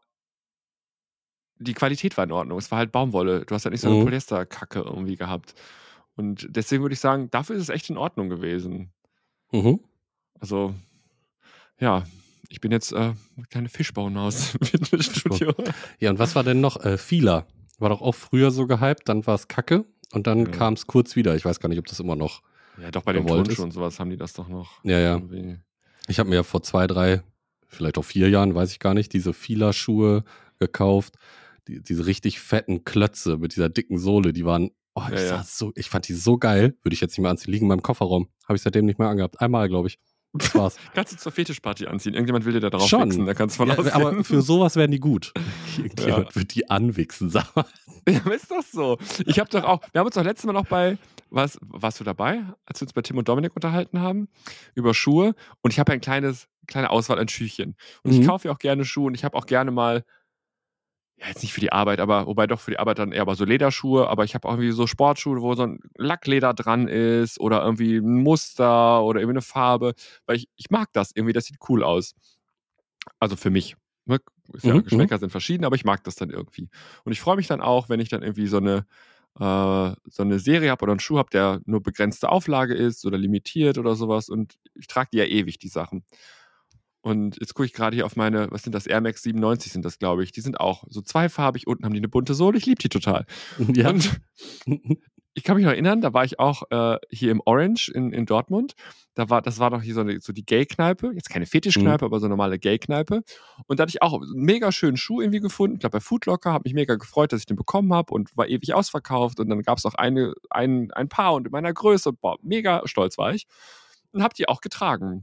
die Qualität war in Ordnung. Es war halt Baumwolle. Du hast halt nicht so eine Mhm. Polyesterkacke irgendwie gehabt. Und deswegen würde ich sagen, dafür ist es echt in Ordnung gewesen. Mhm. Also, ja, ich bin jetzt äh, eine kleine Fischbaumaus im Fitnessstudio. Ja, und was war denn noch? Äh, Fila. War doch auch früher so gehypt, dann war es Kacke und dann Ja. kam es kurz wieder. Ich weiß gar nicht, ob das immer noch. Ja, doch bei den Gewollt Turnschuhen ist. und sowas haben die das doch noch. Ja, ja. irgendwie. Ich habe mir ja vor zwei, drei, vielleicht auch vier Jahren, weiß ich gar nicht, diese Fila-Schuhe gekauft. Die, diese richtig fetten Klötze mit dieser dicken Sohle, die waren, oh, ich, Ja, sah ja. So, ich fand die so geil. Würde ich jetzt nicht mehr anziehen. Liegen in meinem Kofferraum. Habe ich seitdem nicht mehr angehabt. Einmal, glaube ich. Das war's. Kannst du zur Fetischparty anziehen. Irgendjemand will dir da drauf Schon. wichsen, da kannst du von Ja, ausgehen. aber für sowas wären die gut. Irgendjemand wird die anwichsen, sag mal. Ja, aber ist doch so. Ich habe doch auch, wir haben uns doch letztes Mal noch bei, was, warst du dabei, als wir uns bei Tim und Dominik unterhalten haben, über Schuhe. Und ich habe ein kleines, kleine Auswahl an Schüchchen. Und Mhm. ich kaufe ja auch gerne Schuhe und ich habe auch gerne mal, ja, jetzt nicht für die Arbeit, aber wobei doch für die Arbeit dann eher aber so Lederschuhe, aber ich habe auch irgendwie so Sportschuhe, wo so ein Lackleder dran ist oder irgendwie ein Muster oder irgendwie eine Farbe, weil ich, ich mag das irgendwie, das sieht cool aus. Also für mich. Ne? Ist ja, Mhm, Geschmäcker sind verschieden, aber ich mag das dann irgendwie. Und ich freue mich dann auch, wenn ich dann irgendwie so eine, äh, so eine Serie habe oder einen Schuh habe, der nur begrenzte Auflage ist oder limitiert oder sowas. Und ich trage die ja ewig, die Sachen. Und jetzt gucke ich gerade hier auf meine, was sind das, Air Max siebenundneunzig sind das, glaube ich. Die sind auch so zweifarbig, unten haben die eine bunte Sohle. Ich liebe die total. Ja. Und ich kann mich noch erinnern, da war ich auch äh, hier im Orange in, in Dortmund. Da war, das war doch hier so, eine, so die Gay-Kneipe. Jetzt keine Fetischkneipe, aber so eine normale Gay-Kneipe. Und da hatte ich auch einen mega schönen Schuh irgendwie gefunden. Ich glaube, bei Foodlocker, habe mich mega gefreut, dass ich den bekommen habe und war ewig ausverkauft. Und dann gab es auch eine, ein, ein Paar und in meiner Größe. Und boah, mega stolz war ich. Und habe die auch getragen.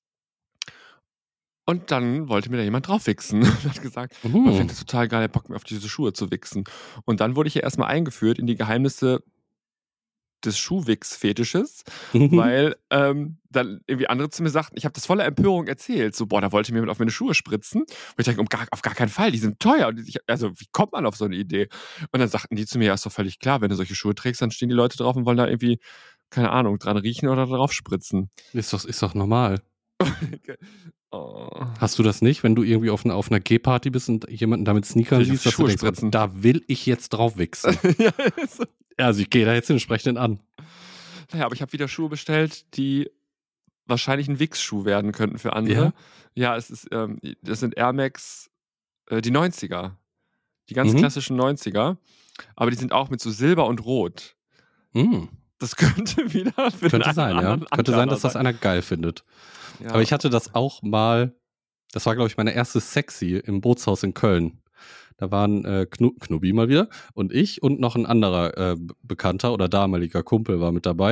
Und dann wollte mir da jemand drauf wichsen und hat gesagt, man Mhm. findet es total geil, Bock mir auf diese Schuhe zu wichsen. Und dann wurde ich ja erstmal eingeführt in die Geheimnisse des Schuhwichs-Fetisches, weil ähm, dann irgendwie andere zu mir sagten, ich habe das voller Empörung erzählt, so, boah, da wollte mir jemand auf meine Schuhe spritzen. Und ich dachte, um gar, auf gar keinen Fall, die sind teuer. Und ich, also, wie kommt man auf so eine Idee? Und dann sagten die zu mir, ja, ist doch völlig klar, wenn du solche Schuhe trägst, dann stehen die Leute drauf und wollen da irgendwie, keine Ahnung, dran riechen oder drauf spritzen. Ist doch, ist doch normal. Oh. Hast du das nicht, wenn du irgendwie auf einer, auf einer G-Party bist und jemanden da mit Sneakern Will ich auf siehst, die dass du Schuhe denkst, spritzen? da will ich jetzt drauf wichsen. Ja, ist- Also ich gehe da jetzt entsprechend an. Naja, aber ich habe wieder Schuhe bestellt, die wahrscheinlich ein Wichs-Schuh werden könnten für andere. Ja, es ist, ähm, das sind Air Max, äh, die neunziger. Die ganz Mhm. klassischen neunziger. Aber die sind auch mit so Silber und Rot. Mhm. Das könnte wieder für den Könnte einen sein, ja. anderen Könnte sein, dass das sein. einer geil findet. Ja. Aber ich hatte das auch mal, das war, glaube ich, meine erste Sexy im Bootshaus in Köln. Da waren äh, Knu Knubi mal wieder und ich und noch ein anderer äh, Bekannter oder damaliger Kumpel war mit dabei.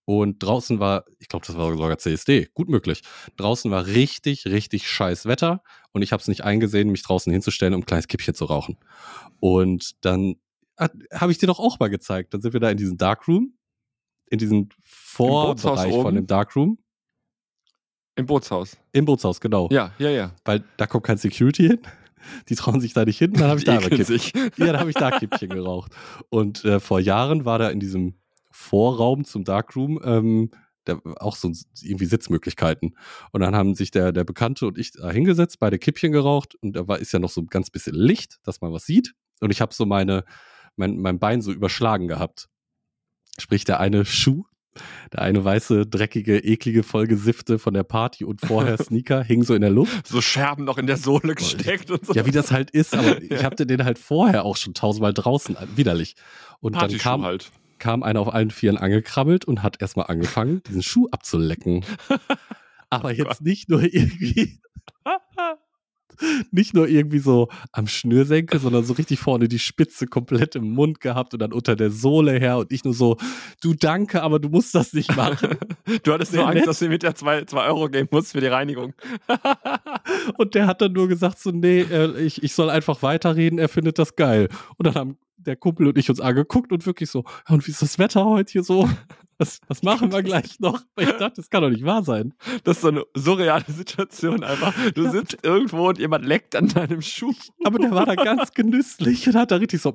Und draußen war, ich glaube, das war sogar C S D, gut möglich. Draußen war richtig, richtig scheiß Wetter und ich habe es nicht eingesehen, mich draußen hinzustellen, um ein kleines Kippchen zu rauchen. Und dann habe ich dir doch auch mal gezeigt. Dann sind wir da in diesem Darkroom, in diesem Vorbereich von dem Darkroom. Im Bootshaus. Im Bootshaus, genau. Ja, ja, ja. Weil da kommt kein Security hin. Die trauen sich da nicht hin. Dann habe ich da aber Kippchen. Ja, dann habe ich da Kippchen geraucht. Und äh, vor Jahren war da in diesem Vorraum zum Darkroom ähm, da auch so irgendwie Sitzmöglichkeiten. Und dann haben sich der, der Bekannte und ich da hingesetzt, beide Kippchen geraucht und da war, ist ja noch so ein ganz bisschen Licht, dass man was sieht. Und ich habe so meine, mein, mein Bein so überschlagen gehabt. Sprich, der eine Schuh, der eine weiße, dreckige, eklige, vollgesiffte von der Party und vorher Sneaker hing so in der Luft. So Scherben noch in der Sohle gesteckt und so. Ja, wie das halt ist, aber ich hatte den halt vorher auch schon tausendmal draußen, widerlich. Und dann kam, halt. kam einer auf allen Vieren angekrabbelt und hat erstmal angefangen, diesen Schuh abzulecken. Aber jetzt nicht nur irgendwie nicht nur irgendwie so am Schnürsenkel, sondern so richtig vorne die Spitze komplett im Mund gehabt und dann unter der Sohle her und ich nur so, du danke, aber du musst das nicht machen. Du hattest Sehr nur Angst, nett. dass du mit der zwei Euro geben musst für die Reinigung. Und der hat dann nur gesagt so, nee, äh, ich, ich soll einfach weiterreden, er findet das geil. Und dann haben der Kumpel und ich uns angeguckt und wirklich so, und wie ist das Wetter heute hier so? Was, was machen wir gleich noch? Ich dachte, das kann doch nicht wahr sein. Das ist so eine surreale Situation einfach. Du Ja. sitzt irgendwo und jemand leckt an deinem Schuh. Aber der war da ganz genüsslich und hat da richtig so,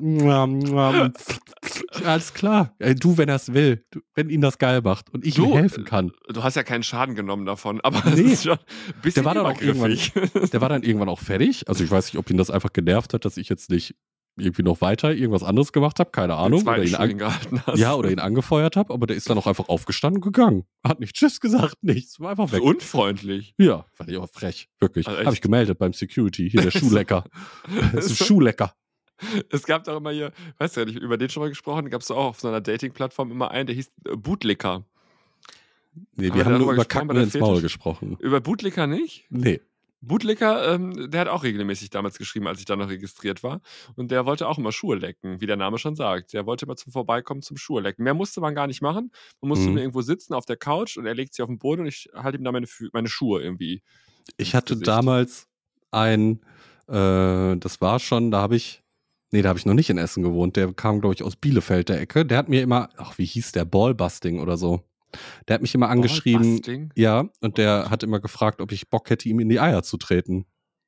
alles klar. Ey, du, wenn er es will, du, wenn ihn das geil macht und ich Du, ihm helfen kann. Du hast ja keinen Schaden genommen davon, aber Nee. das ist schon ein bisschen Der war dann auch übergriffig. Der war dann irgendwann auch fertig. Also ich weiß nicht, ob ihn das einfach genervt hat, dass ich jetzt nicht irgendwie noch weiter irgendwas anderes gemacht habe, keine Ahnung. Oder ihn, an gehalten hast. ja, oder ihn angefeuert habe, aber der ist dann auch einfach aufgestanden und gegangen. Hat nicht Tschüss gesagt, nichts, war einfach Das weg. ist unfreundlich. Ja, fand ich auch frech, wirklich. Also echt? Habe ich gemeldet beim Security, hier der Schuhlecker. Das ist ein Schuhlecker. Es gab doch immer hier, weißt du ja nicht, über den schon mal gesprochen, gab es auch auf so einer Dating-Plattform immer einen, der hieß äh, Bootlicker. Nee, Haben wir wir haben nur darüber über gesprochen Kacken bei der ins Maul Fetisch? gesprochen. Über Bootlicker nicht? Nee. Bootlicker, ähm, der hat auch regelmäßig damals geschrieben, als ich da noch registriert war. Und der wollte auch immer Schuhe lecken, wie der Name schon sagt. Der wollte immer zum Vorbeikommen zum Schuhe lecken. Mehr musste man gar nicht machen. Man musste Mhm. nur irgendwo sitzen auf der Couch und er legt sie auf den Boden und ich halte ihm da meine, Fü- meine Schuhe irgendwie. Ich ins hatte Gesicht. damals ein, äh, das war schon, da habe ich, nee, da habe ich noch nicht in Essen gewohnt. Der kam, glaube ich, aus Bielefeld der Ecke. Der hat mir immer, ach, wie hieß der? Ballbusting oder so. Der hat mich immer angeschrieben. Ballbusting? Ja, und der hat immer gefragt, ob ich Bock hätte, ihm in die Eier zu treten.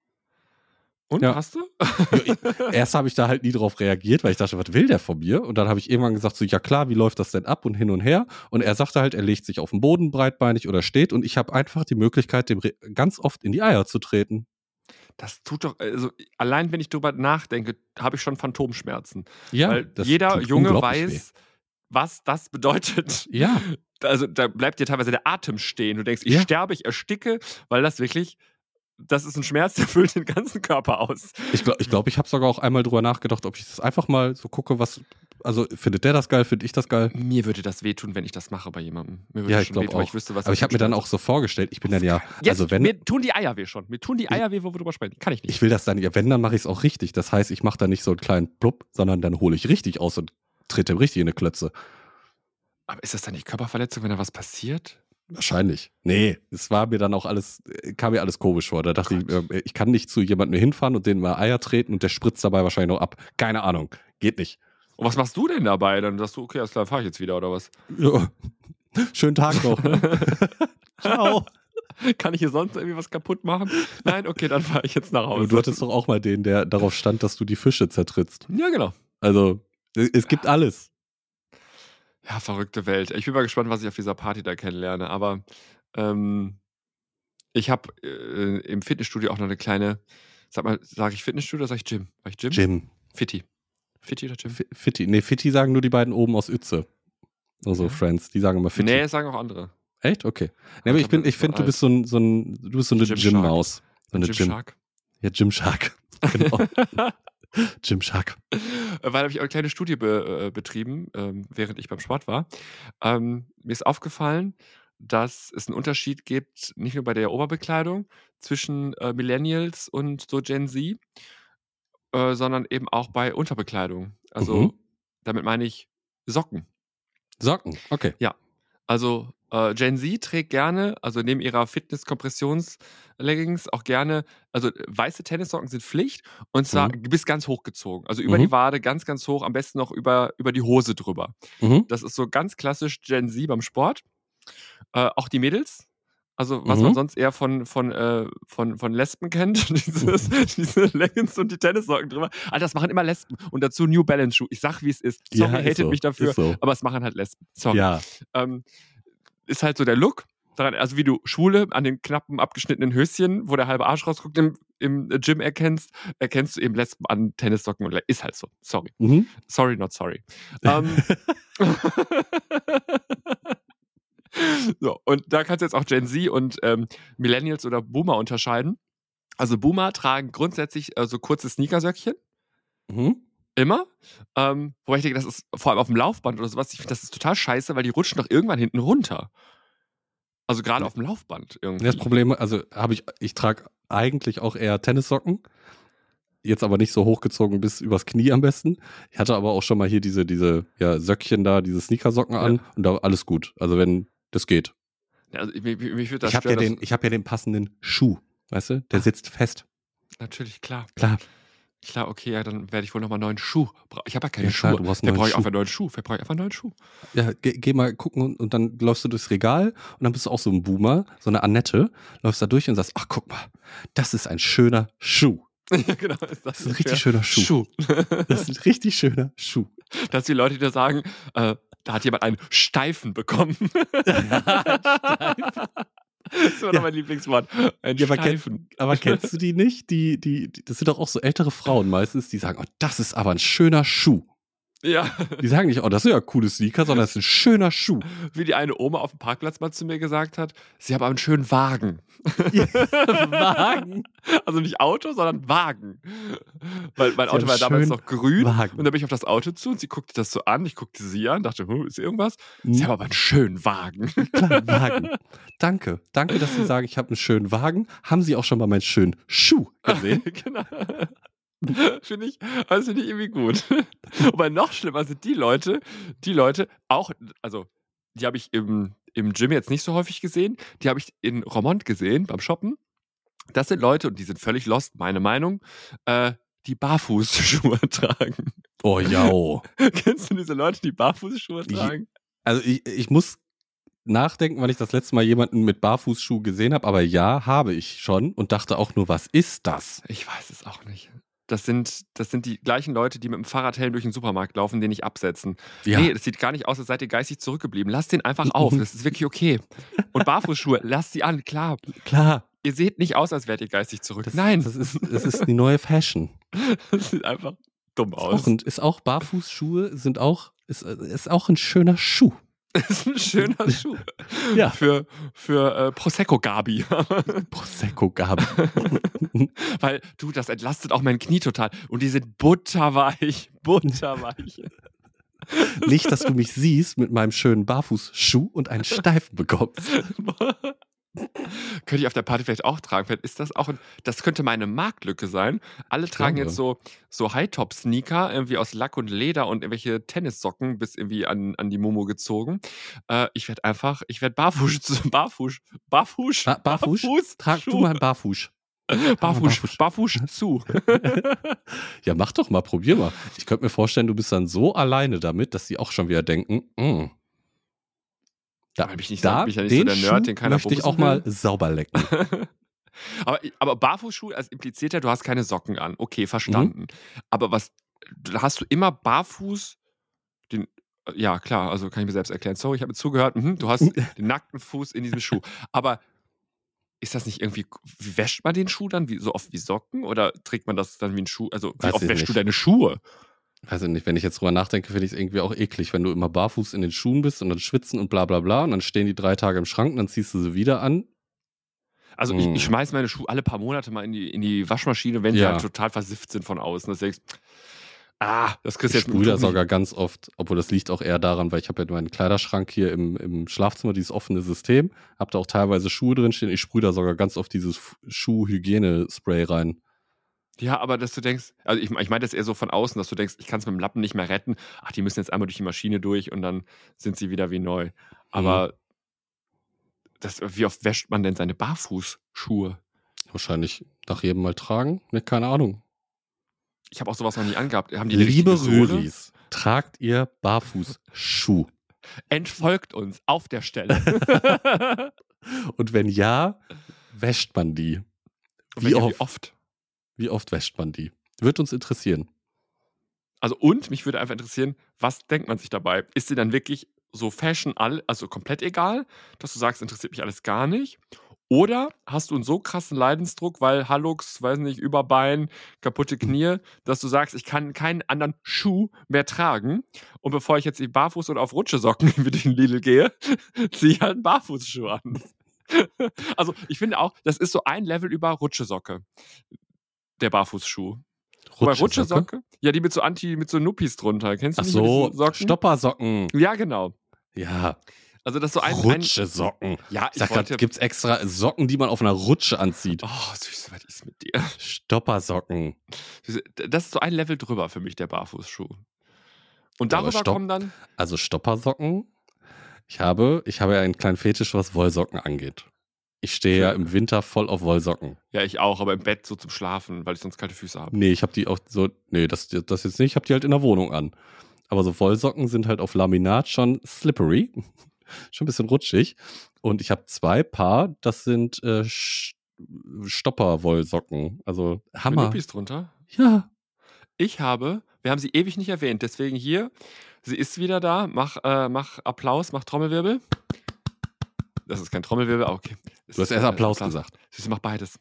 Und, Ja. hast du? Erst habe ich da halt nie drauf reagiert, weil ich dachte, was will der von mir? Und dann habe ich irgendwann gesagt, so, ja klar, wie läuft das denn ab und hin und her? Und er sagte halt, er legt sich auf den Boden breitbeinig oder steht und ich habe einfach die Möglichkeit, dem re- ganz oft in die Eier zu treten. Das tut doch, also allein wenn ich drüber nachdenke, habe ich schon Phantomschmerzen. Ja, Weil das jeder tut Junge unglaublich weiß, was das bedeutet. weh. Ja, Also da bleibt dir teilweise der Atem stehen. Du denkst, ich Ja. sterbe, ich ersticke, weil das wirklich, das ist ein Schmerz, der füllt den ganzen Körper aus. ich glaube, ich, glaub, ich habe sogar auch einmal drüber nachgedacht, ob ich das einfach mal so gucke, was, also findet der das geil, finde ich das geil? Mir würde das wehtun, wenn ich das mache bei jemandem. Mir würde Ja, das ich schon glaube wehtun, weil auch. ich wüsste, was Aber das ich habe für mir dann Schmerz auch so vorgestellt, ich bin dann ja, Jetzt, also wenn, mir tun die Eier weh schon. Mir tun die Eier weh, wo wir drüber sprechen. Kann ich nicht. ich will das dann, ja, wenn, dann mache ich es auch richtig. Das heißt, ich mache da nicht so einen kleinen Plupp, sondern dann hole ich richtig aus und trete ihm richtig in eine Klötze. Aber ist das dann nicht Körperverletzung, wenn da was passiert? Wahrscheinlich. Nee, es war mir dann auch alles, äh, kam mir alles komisch vor. Da dachte ich, äh, ich kann nicht zu jemandem hinfahren und denen mal Eier treten und der spritzt dabei wahrscheinlich noch ab. Keine Ahnung. Geht nicht. Und was machst du denn dabei? Dann sagst du, okay, alles klar, fahr ich jetzt wieder, oder was? Ja. Schönen Tag noch. Ne? Ciao. Kann ich hier sonst irgendwie was kaputt machen? Nein, okay, dann fahre ich jetzt nach Hause. Aber du hattest doch auch mal den, der darauf stand, dass du die Fische zertrittst. Ja, genau. Also, es gibt alles. Ja, verrückte Welt. Ich bin mal gespannt, was ich auf dieser Party da kennenlerne. Aber ähm, ich habe äh, im Fitnessstudio auch noch eine kleine, sag mal, sage ich Fitnessstudio oder sage ich Gym? Sag ich Gym? Jim. Fitti. Fitti oder Gym? F- Fitti. Nee, Fitti sagen nur die beiden oben aus Uetze. Also Ja. Friends, die sagen immer Fitti. Nee, sagen auch andere. Echt? Okay. Nee, aber ich bin, ich finde, du bist so ein, so ein, du bist so eine Gymshark. Gym-Maus. So eine Gym Gym. Shark. Ja, Gymshark. Genau. Gymshark. Weil habe ich auch eine kleine Studie be, äh, betrieben, ähm, während ich beim Sport war. Ähm, mir ist aufgefallen, dass es einen Unterschied gibt, nicht nur bei der Oberbekleidung zwischen äh, Millennials und so Gen Z, äh, sondern eben auch bei Unterbekleidung. Also Mhm. damit meine ich Socken. Socken, okay. Ja. Also äh, Gen Z trägt gerne, also neben ihrer Fitness-Kompressions-Leggings auch gerne, also äh, weiße Tennissocken sind Pflicht und zwar Mhm. bis ganz hoch gezogen. Also über Mhm. die Wade, ganz, ganz hoch, am besten noch über, über die Hose drüber. Mhm. Das ist so ganz klassisch Gen Z beim Sport. Äh, auch die Mädels. Also, was man Mhm. sonst eher von, von, äh, von, von Lesben kennt, dieses, diese Leggings und die Tennissocken drüber. Alter, das machen immer Lesben. Und dazu New Balance Schuh. Ich sag, wie es ist. Sorry, Ja, ist hatet so. mich dafür, Ist so. aber es machen halt Lesben. Sorry. Ja. Ähm, ist halt so der Look. Daran, also wie du Schwule an den knappen, abgeschnittenen Höschen, wo der halbe Arsch rausguckt, im, im Gym erkennst, erkennst du eben Lesben an Tennissocken. Und Le- ist halt so. Sorry. Mhm. Sorry, not sorry. Ähm, so, und da kannst du jetzt auch Gen Z und ähm, Millennials oder Boomer unterscheiden. Also Boomer tragen grundsätzlich äh, so kurze Sneakersöckchen. Mhm. Immer. Ähm, wobei ich denke, das ist vor allem auf dem Laufband oder sowas, ich finde, das ist total scheiße, weil die rutschen doch irgendwann hinten runter. Also gerade auf dem Laufband irgendwie. Das Problem, also habe ich, ich trage eigentlich auch eher Tennissocken. Jetzt aber nicht so hochgezogen bis übers Knie am besten. Ich hatte aber auch schon mal hier diese, diese ja, Söckchen da, diese Sneakersocken an Ja. und da alles gut. Also wenn das geht. Ja, also mich, mich, mich würde das Ich habe ja, stören, den- ich hab ja den passenden Schuh, weißt du? Der Ah. sitzt fest. dass- natürlich, klar. Klar. Klar, okay, ja, dann werde ich wohl nochmal einen neuen Schuh. bra- Ich habe ja keine Ja, klar, Schuhe. du brauchst einen Vielleicht neuen brauche ich Schuh. einfach einen neuen Schuh. Vielleicht brauche ich einfach einen neuen Schuh. Ja, geh, geh mal gucken und, und dann läufst du durchs Regal und dann bist du auch so ein Boomer, so eine Annette, läufst da durch und sagst, ach guck mal, das ist ein schöner Schuh. Ja, genau. Das ist ein richtig schöner Schuh. Schuh. Das ist ein richtig schöner Schuh. Dass die Leute, die da sagen, äh, da hat jemand einen Steifen bekommen. Das war Ja. doch mein Lieblingswort. Ein Ja, aber, kenn, Steifen. aber kennst du die nicht? Die, die, die, das sind doch auch so ältere Frauen meistens, die sagen, oh, das ist aber ein schöner Schuh. Ja. Die sagen nicht, oh, das sind ja coole Sneaker, sondern das ist ein schöner Schuh. Wie die eine Oma auf dem Parkplatz mal zu mir gesagt hat, sie haben einen schönen Wagen. Wagen. Also nicht Auto, sondern Wagen. Weil mein Sie Auto haben war damals schön noch grün. Wagen. Und dann bin ich auf das Auto zu und sie guckte das so an. Ich guckte sie an, dachte, hm, ist irgendwas? Hm. Sie haben aber einen schönen Wagen. Klar, Wagen. Danke. Danke, dass Sie sagen, ich habe einen schönen Wagen. Haben Sie auch schon mal meinen schönen Schuh gesehen? Genau. Finde ich, also finde ich irgendwie gut. Wobei noch schlimmer sind die Leute, die Leute auch, also die habe ich im, im Gym jetzt nicht so häufig gesehen, die habe ich in Romont gesehen beim Shoppen. Das sind Leute, und die sind völlig lost, meine Meinung, äh, die Barfußschuhe tragen. Oh, ja. Kennst du diese Leute, die Barfußschuhe Ja. tragen? Also ich, ich muss nachdenken, wann ich das letzte Mal jemanden mit Barfußschuh gesehen habe, aber ja, habe ich schon und dachte auch nur, was ist das? Ich weiß es auch nicht. Das sind, das sind die gleichen Leute, die mit dem Fahrradhelm durch den Supermarkt laufen, den nicht absetzen. Ja. Nee, das sieht gar nicht aus, als seid ihr geistig zurückgeblieben. Lasst den einfach auf, das ist wirklich okay. Und Barfußschuhe, lasst sie an, klar. Klar. Ihr seht nicht aus, als wärt ihr geistig zurück. Das, Nein. Das ist, das ist die neue Fashion. Das sieht einfach dumm Ist aus. auch, ein, ist auch Barfußschuhe, sind auch, ist, ist auch ein schöner Schuh. Das ist ein schöner Schuh. Ja. Für, für äh, Prosecco-Gabi. Prosecco-Gabi. Weil, du, das entlastet auch mein Knie total. Und die sind butterweich. Butterweich. Nicht, dass du mich siehst mit meinem schönen Barfußschuh und einen Steifen bekommst. Könnte ich auf der Party vielleicht auch tragen. Vielleicht ist das auch ein, das könnte meine Marktlücke sein. Alle tragen glaube. jetzt so, so High-Top-Sneaker, irgendwie aus Lack und Leder und irgendwelche Tennissocken bis irgendwie an, an die Momo gezogen. Äh, ich werde einfach, ich werde barfuß, barfuß, barfuß, Ba Barfuß? Trag du mal einen Barfuß. Barfuß, barfuß zu. Ja, mach doch mal, probier mal. Ich könnte mir vorstellen, du bist dann so alleine damit, dass die auch schon wieder denken, mm, da, Bin ich nicht, da bin ich ja nicht den so der Nerd, Schuh den keiner möchte ich bumsen auch mal will. sauber lecken. aber, aber Barfußschuhe, also impliziert ja, du hast keine Socken an. Okay, verstanden. Mhm. Aber was, hast du immer barfuß den, ja klar, also kann ich mir selbst erklären. Sorry, ich habe zugehört. Mhm, du hast den nackten Fuß in diesem Schuh. Aber ist das nicht irgendwie, wie wäscht man den Schuh dann? Wie, so oft wie Socken? Oder trägt man das dann wie ein Schuh? Also wie Weiß oft ich wäschst nicht. du deine Schuhe? Weiß ich nicht, wenn ich jetzt drüber nachdenke, finde ich es irgendwie auch eklig, wenn du immer barfuß in den Schuhen bist und dann schwitzen und bla bla bla und dann stehen die drei Tage im Schrank und dann ziehst du sie wieder an. Also Hm. ich, ich schmeiß meine Schuhe alle paar Monate mal in die, in die Waschmaschine, wenn die Ja. halt total versifft sind von außen. Das denkst, ah, das kriegst du Ich jetzt sprühe da mit- sogar ganz oft, obwohl das liegt auch eher daran, weil ich habe ja meinen Kleiderschrank hier im, im Schlafzimmer, dieses offene System, habe da auch teilweise Schuhe drinstehen. Ich sprühe da sogar ganz oft dieses F- Schuhhygiene-Spray rein. Ja, aber dass du denkst, also ich, ich meine das eher so von außen, dass du denkst, ich kann es mit dem Lappen nicht mehr retten. Ach, die müssen jetzt einmal durch die Maschine durch und dann sind sie wieder wie neu. Aber das, wie oft wäscht man denn seine Barfußschuhe? Wahrscheinlich nach jedem Mal tragen? Ne, keine Ahnung. Ich habe auch sowas noch nie angehabt. Haben die eine Liebe richtige Sohle? Rüris, tragt ihr Barfußschuh? Entfolgt uns auf der Stelle. Und wenn ja, wäscht man die? Und Wie wenn ja, oft? wie oft? Wie oft wäscht man die? Wird uns interessieren. Also und mich würde einfach interessieren, was denkt man sich dabei? Ist dir dann wirklich so Fashion all, also komplett egal, dass du sagst, interessiert mich alles gar nicht? Oder hast du einen so krassen Leidensdruck, weil Hallux, weiß nicht, Überbein, kaputte Knie, dass du sagst, ich kann keinen anderen Schuh mehr tragen und bevor ich jetzt in Barfuß oder auf Rutschesocken über den Lidl gehe, ziehe ich halt einen Barfußschuh an. Also ich finde auch, das ist so ein Level über Rutschesocke, der Barfußschuh. Wobei Rutschesocke? Ja, die mit so Anti, mit so Nuppis drunter. Kennst du Ach nicht so, mit diesen Socken? Stoppersocken. Ja, genau. Ja, Also das ist so ein... Rutschesocken. Ein, ja, Ich sag grad, gibt's extra Socken, die man auf einer Rutsche anzieht? Oh, Süße, was ist mit dir? Stoppersocken. Das ist so ein Level drüber für mich, der Barfußschuh. Und Ja, aber darüber Stopp- kommen dann... Also Stoppersocken. Ich habe, ich habe ja einen kleinen Fetisch, was Wollsocken angeht. Ich stehe ja Für- im Winter voll auf Wollsocken. Ja, ich auch, aber im Bett so zum Schlafen, weil ich sonst kalte Füße habe. Nee, ich habe die auch so, nee, das, das jetzt nicht, ich habe die halt in der Wohnung an. Aber so Wollsocken sind halt auf Laminat schon slippery, schon ein bisschen rutschig. Und ich habe zwei Paar, das sind äh, Sch- Stopper-Wollsocken. Also Mit Hammer. Nuppis drunter. Ja. Ich habe, wir haben sie ewig nicht erwähnt, deswegen hier, sie ist wieder da, mach, äh, mach Applaus, mach Trommelwirbel. Das ist kein Trommelwirbel, aber okay. Das Du hast ist, erst äh, Applaus gesagt. Sie mach beides.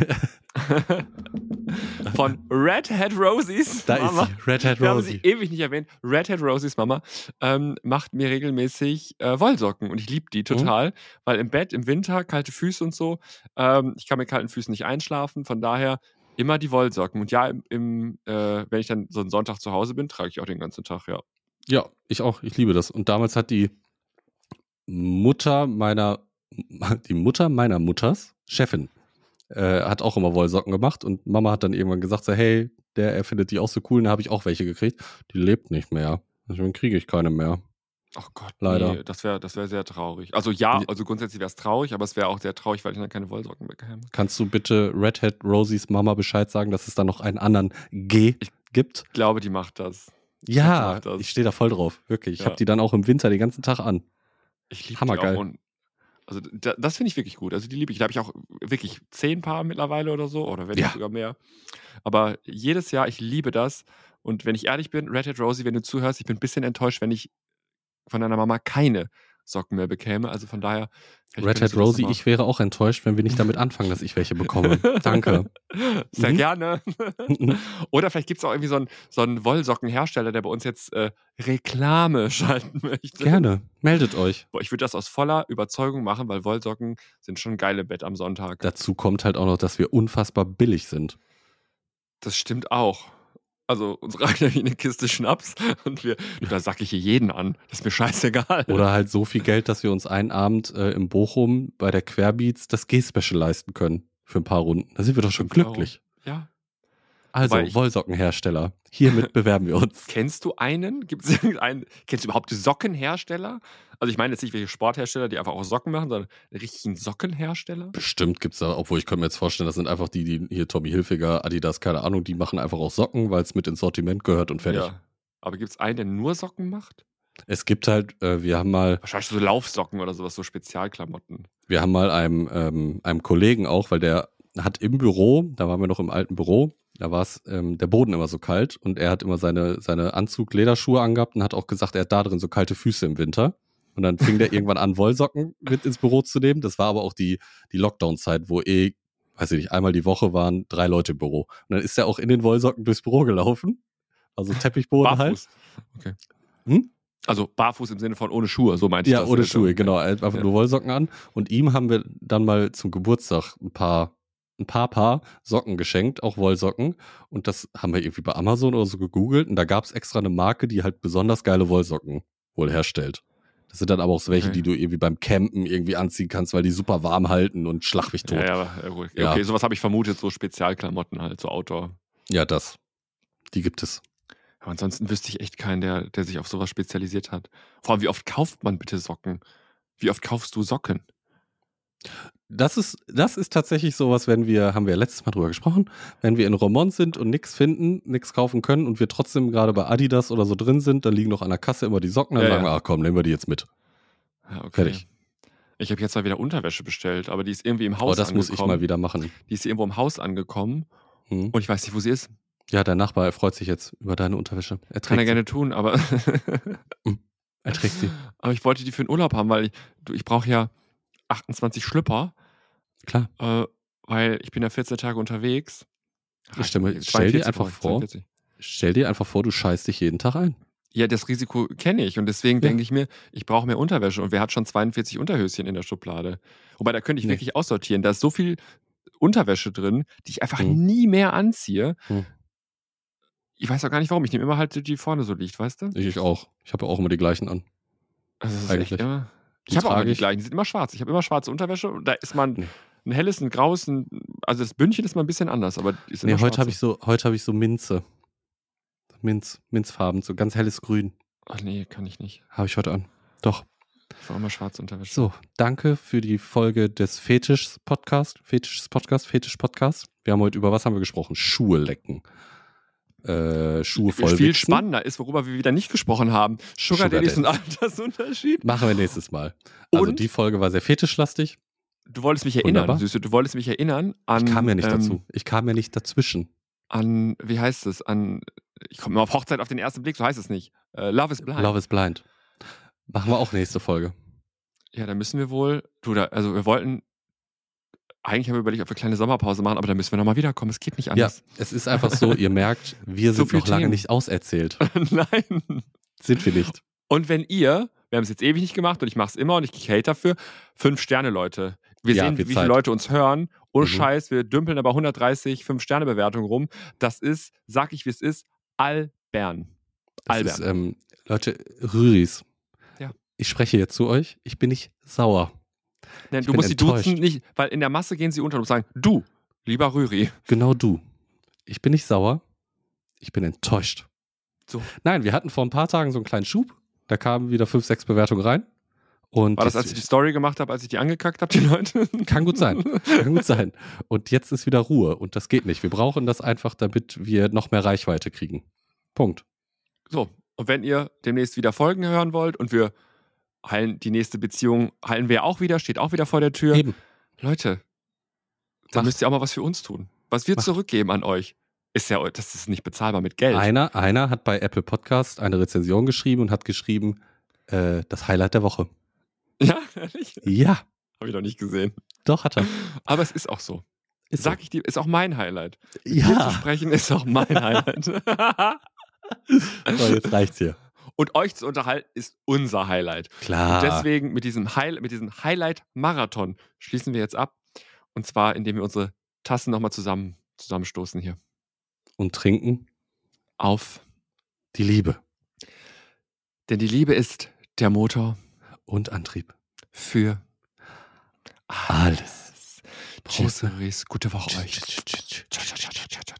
Von Red Hat Rosies Da Mama. ist sie, Red Hat Wir haben sie Rosie. ewig nicht erwähnt. Red Hat Rosies Mama ähm, macht mir regelmäßig äh, Wollsocken und ich liebe die total, weil im Bett im Winter kalte Füße und so, ähm, ich kann mit kalten Füßen nicht einschlafen, von daher immer die Wollsocken. Und ja, im, im, äh, wenn ich dann so einen Sonntag zu Hause bin, trage ich auch den ganzen Tag, ja. Ja, ich auch. Ich liebe das. Und damals hat die Mutter meiner, die Mutter meiner Mutters, Chefin, äh, hat auch immer Wollsocken gemacht. Und Mama hat dann irgendwann gesagt, so, hey, der, er findet die auch so cool. Und da habe ich auch welche gekriegt. Die lebt nicht mehr. Deswegen kriege ich keine mehr. Ach Gott, Leider. nee, das wäre das wär sehr traurig. Also ja, also grundsätzlich wäre es traurig, aber es wäre auch sehr traurig, weil ich dann keine Wollsocken bekäme. Kannst du bitte Red Hat Rosies Mama Bescheid sagen, dass es da noch einen anderen G gibt? Ich glaube, die macht das. Ja, macht das. ich stehe da voll drauf. Wirklich. Ich Ja. habe die dann auch im Winter den ganzen Tag an. Ich liebe die Hammergeil. auch. Und also da, das finde ich wirklich gut. Also die liebe ich. Da habe ich auch wirklich zehn Paar mittlerweile oder so. Oder wenn nicht Ja. sogar mehr. Aber jedes Jahr, ich liebe das. Und wenn ich ehrlich bin, Red Hat Rosie, wenn du zuhörst, ich bin ein bisschen enttäuscht, wenn ich von deiner Mama keine Socken mehr bekäme. Also von daher. vielleicht Red könntest Hat du das Rosie, noch ich wäre auch enttäuscht, wenn wir nicht damit anfangen, dass ich welche bekomme. Danke. Sehr Mhm. gerne. Oder vielleicht gibt es auch irgendwie so einen, so einen Wollsockenhersteller, der bei uns jetzt äh, Reklame schalten möchte. Gerne. Meldet euch. Boah, ich würde das aus voller Überzeugung machen, weil Wollsocken sind schon geil im Bett am Sonntag. Dazu kommt halt auch noch, dass wir unfassbar billig sind. Das stimmt auch. Also uns reicht ja wie eine Kiste Schnaps und wir, da sag ich hier jeden an. Das ist mir scheißegal. Oder halt so viel Geld, dass wir uns einen Abend äh, im Bochum bei der Querbeats das G-Special leisten können. Für ein paar Runden. Da sind wir doch schon fünf Euro. glücklich. Ja. Also, Wobei ich- Wollsockenhersteller. Hiermit bewerben wir uns. Kennst du einen? Gibt es irgendeinen? Kennst du überhaupt Sockenhersteller? Also ich meine jetzt nicht welche Sporthersteller, die einfach auch Socken machen, sondern einen richtigen Sockenhersteller? Bestimmt gibt's da, obwohl ich könnte mir jetzt vorstellen, das sind einfach die, die hier Tommy Hilfiger, Adidas, keine Ahnung, die machen einfach auch Socken, weil es mit ins Sortiment gehört und fertig. Ja. Aber gibt es einen, der nur Socken macht? Es gibt halt, äh, wir haben mal, Wahrscheinlich so Laufsocken oder sowas, so Spezialklamotten. wir haben mal einem, ähm, einem Kollegen auch, weil der hat im Büro, da waren wir noch im alten Büro, da war es ähm, der Boden immer so kalt und er hat immer seine, seine Anzug-Lederschuhe angehabt und hat auch gesagt, er hat da drin so kalte Füße im Winter. Und dann fing der irgendwann an, Wollsocken mit ins Büro zu nehmen. Das war aber auch die, die Lockdown-Zeit, wo eh, weiß ich nicht, einmal die Woche waren drei Leute im Büro. Und dann ist er auch in den Wollsocken durchs Büro gelaufen. Also Teppichboden halt. Barfuß. Okay. Hm? Also barfuß im Sinne von ohne Schuhe, so meinte ich Ja, das. ohne Also, Schuhe, genau. Er hat einfach Ja. nur Wollsocken an. Und ihm haben wir dann mal zum Geburtstag ein paar, ein paar Paar Socken geschenkt, auch Wollsocken. Und das haben wir irgendwie bei Amazon oder so gegoogelt. Und da gab es extra eine Marke, die halt besonders geile Wollsocken wohl herstellt. Das sind dann aber auch so welche, Okay. die du irgendwie beim Campen irgendwie anziehen kannst, weil die super warm halten und schlag mich tot. Ja, Ja, ja, aber, äh, ruhig. Ja. Okay, sowas habe ich vermutet, so Spezialklamotten halt, so Outdoor. das. Die gibt es. Aber ansonsten wüsste ich echt keinen, der, der sich auf sowas spezialisiert hat. Vor allem, wie oft kauft man bitte Socken? Wie oft kaufst du Socken? Das ist, das ist tatsächlich sowas, wenn wir, haben wir ja letztes Mal drüber gesprochen, wenn wir in Romont sind und nichts finden, nichts kaufen können und wir trotzdem gerade bei Adidas oder so drin sind, dann liegen noch an der Kasse immer die Socken, dann Ja, sagen ja. wir, ach komm, nehmen wir die jetzt mit. Ja, okay. Fertig. Ich habe jetzt mal wieder Unterwäsche bestellt, aber die ist irgendwie im Haus Oh, das angekommen. muss ich mal wieder machen. Die ist irgendwo im Haus angekommen Hm. und ich weiß nicht, wo sie ist. Ja, dein Nachbar er freut sich jetzt über deine Unterwäsche. Er Kann er trägt gerne tun, aber sie. Er trägt sie. aber ich wollte die für den Urlaub haben, weil ich, du, ich brauche ja achtundzwanzig Schlüpper, Klar. äh, weil ich bin ja vierzehn Tage unterwegs. Ich stell, mir, zweiundvierzig stell dir einfach brauche ich, vor, zweiundvierzig. stell dir einfach vor, du scheißt dich jeden Tag ein. Ja, das Risiko kenne ich und deswegen Ja. denke ich mir, ich brauche mehr Unterwäsche und wer hat schon zweiundvierzig Unterhöschen in der Schublade? Wobei, da könnte ich Nee. wirklich aussortieren. Da ist so viel Unterwäsche drin, die ich einfach Hm. nie mehr anziehe. Hm. Ich weiß auch gar nicht warum. Ich nehme immer halt die, die vorne so liegt, weißt du? Ich, ich auch. Ich habe ja auch immer die gleichen an. Also das ist Eigentlich. echt immer. Die Ich habe auch immer trage die ich. gleichen. Die sind immer schwarz. Ich habe immer schwarze Unterwäsche und da ist man Nee. ein helles, ein graues, ein, also das Bündchen ist mal ein bisschen anders, aber die ist Nee, immer heute habe schwarze. ich so, heute habe ich so Minze. Minz, Minzfarben, so ganz helles Grün. Ach nee, kann ich nicht. Habe ich heute an. Doch. Ich war immer schwarze Unterwäsche. So, danke für die Folge des Fetisch-Podcast. Fetisch-Podcast, Fetisch-Podcast. Wir haben heute über was haben wir gesprochen? Schuhe lecken. Äh, Schuhe voll Viel wichsen. spannender ist, worüber wir wieder nicht gesprochen haben. Sugar, Sugar Daddies und Daddies. Altersunterschied. Machen wir nächstes Mal. Also Und? die Folge war sehr fetischlastig. Du wolltest mich erinnern, Wunderbar. Süße, du wolltest mich erinnern an. Ich kam ja nicht ähm, dazu. Ich kam ja nicht dazwischen. An, wie heißt es? An, ich komme immer auf Hochzeit auf den ersten Blick, so heißt es nicht. Äh, Love is Blind. Love is Blind. Machen wir auch nächste Folge. Ja, da müssen wir wohl, du, da, also wir wollten, eigentlich haben wir überlegt, ob wir eine kleine Sommerpause machen, aber da müssen wir nochmal wiederkommen. Es geht nicht Ja, anders. es ist einfach so, ihr merkt, wir So sind viel noch lange Themen. nicht auserzählt. Nein. Sind wir nicht. Und wenn ihr, wir haben es jetzt ewig nicht gemacht und ich mache es immer und ich kriege Hate dafür, fünf Sterne, Leute. Wir Ja, sehen, wird wie viele Zeit. Leute uns hören. Ohne Mhm. Scheiß, wir dümpeln aber hundertdreißig fünf-Sterne-Bewertungen rum. Das ist, sag ich wie es ist, albern. Das Albern. ist, ähm, Leute, Rüris. Ja. Ich spreche jetzt zu euch. Ich bin nicht sauer. Nein, ich du bin musst sie duzen enttäuscht. nicht, weil in der Masse gehen sie unter und sagen, du, lieber Rüri. Genau du. Ich bin nicht sauer. Ich bin enttäuscht. So. Nein, wir hatten vor ein paar Tagen so einen kleinen Schub. Da kamen wieder fünf, sechs Bewertungen rein. Und War das, jetzt- als ich die Story gemacht habe, als ich die angekackt habe, die Leute? Kann gut sein. Kann gut sein. Und jetzt ist wieder Ruhe. Und das geht nicht. Wir brauchen das einfach, damit wir noch mehr Reichweite kriegen. Punkt. So, und wenn ihr demnächst wieder Folgen hören wollt und wir heilen die nächste Beziehung, heilen wir auch wieder, steht auch wieder vor der Tür. Eben. Leute, dann Macht. müsst ihr auch mal was für uns tun. Was wir Macht. zurückgeben an euch, ist ja, das ist nicht bezahlbar mit Geld. Einer, einer hat bei Apple Podcast eine Rezension geschrieben und hat geschrieben, äh, das Highlight der Woche. Ja, ehrlich? Ja, Habe ich noch nicht gesehen. doch hat er. Aber es ist auch so. Ist Sag ich dir, ist auch mein Highlight. so. Hier zu Ja. sprechen ist auch mein Highlight. So, jetzt reicht's hier. Und euch zu unterhalten ist unser Highlight. Klar. Und deswegen mit diesem, High, mit diesem Highlight-Marathon schließen wir jetzt ab. Und zwar, indem wir unsere Tassen nochmal zusammen, zusammenstoßen hier. Und trinken Auf. die Liebe Denn die Liebe ist der Motor und Antrieb. für Alles. Tschüss, Maurice. Gute Woche Tschüss, euch. tschüss, tschüss, tschüss. Ciao, ciao, ciao, ciao, ciao.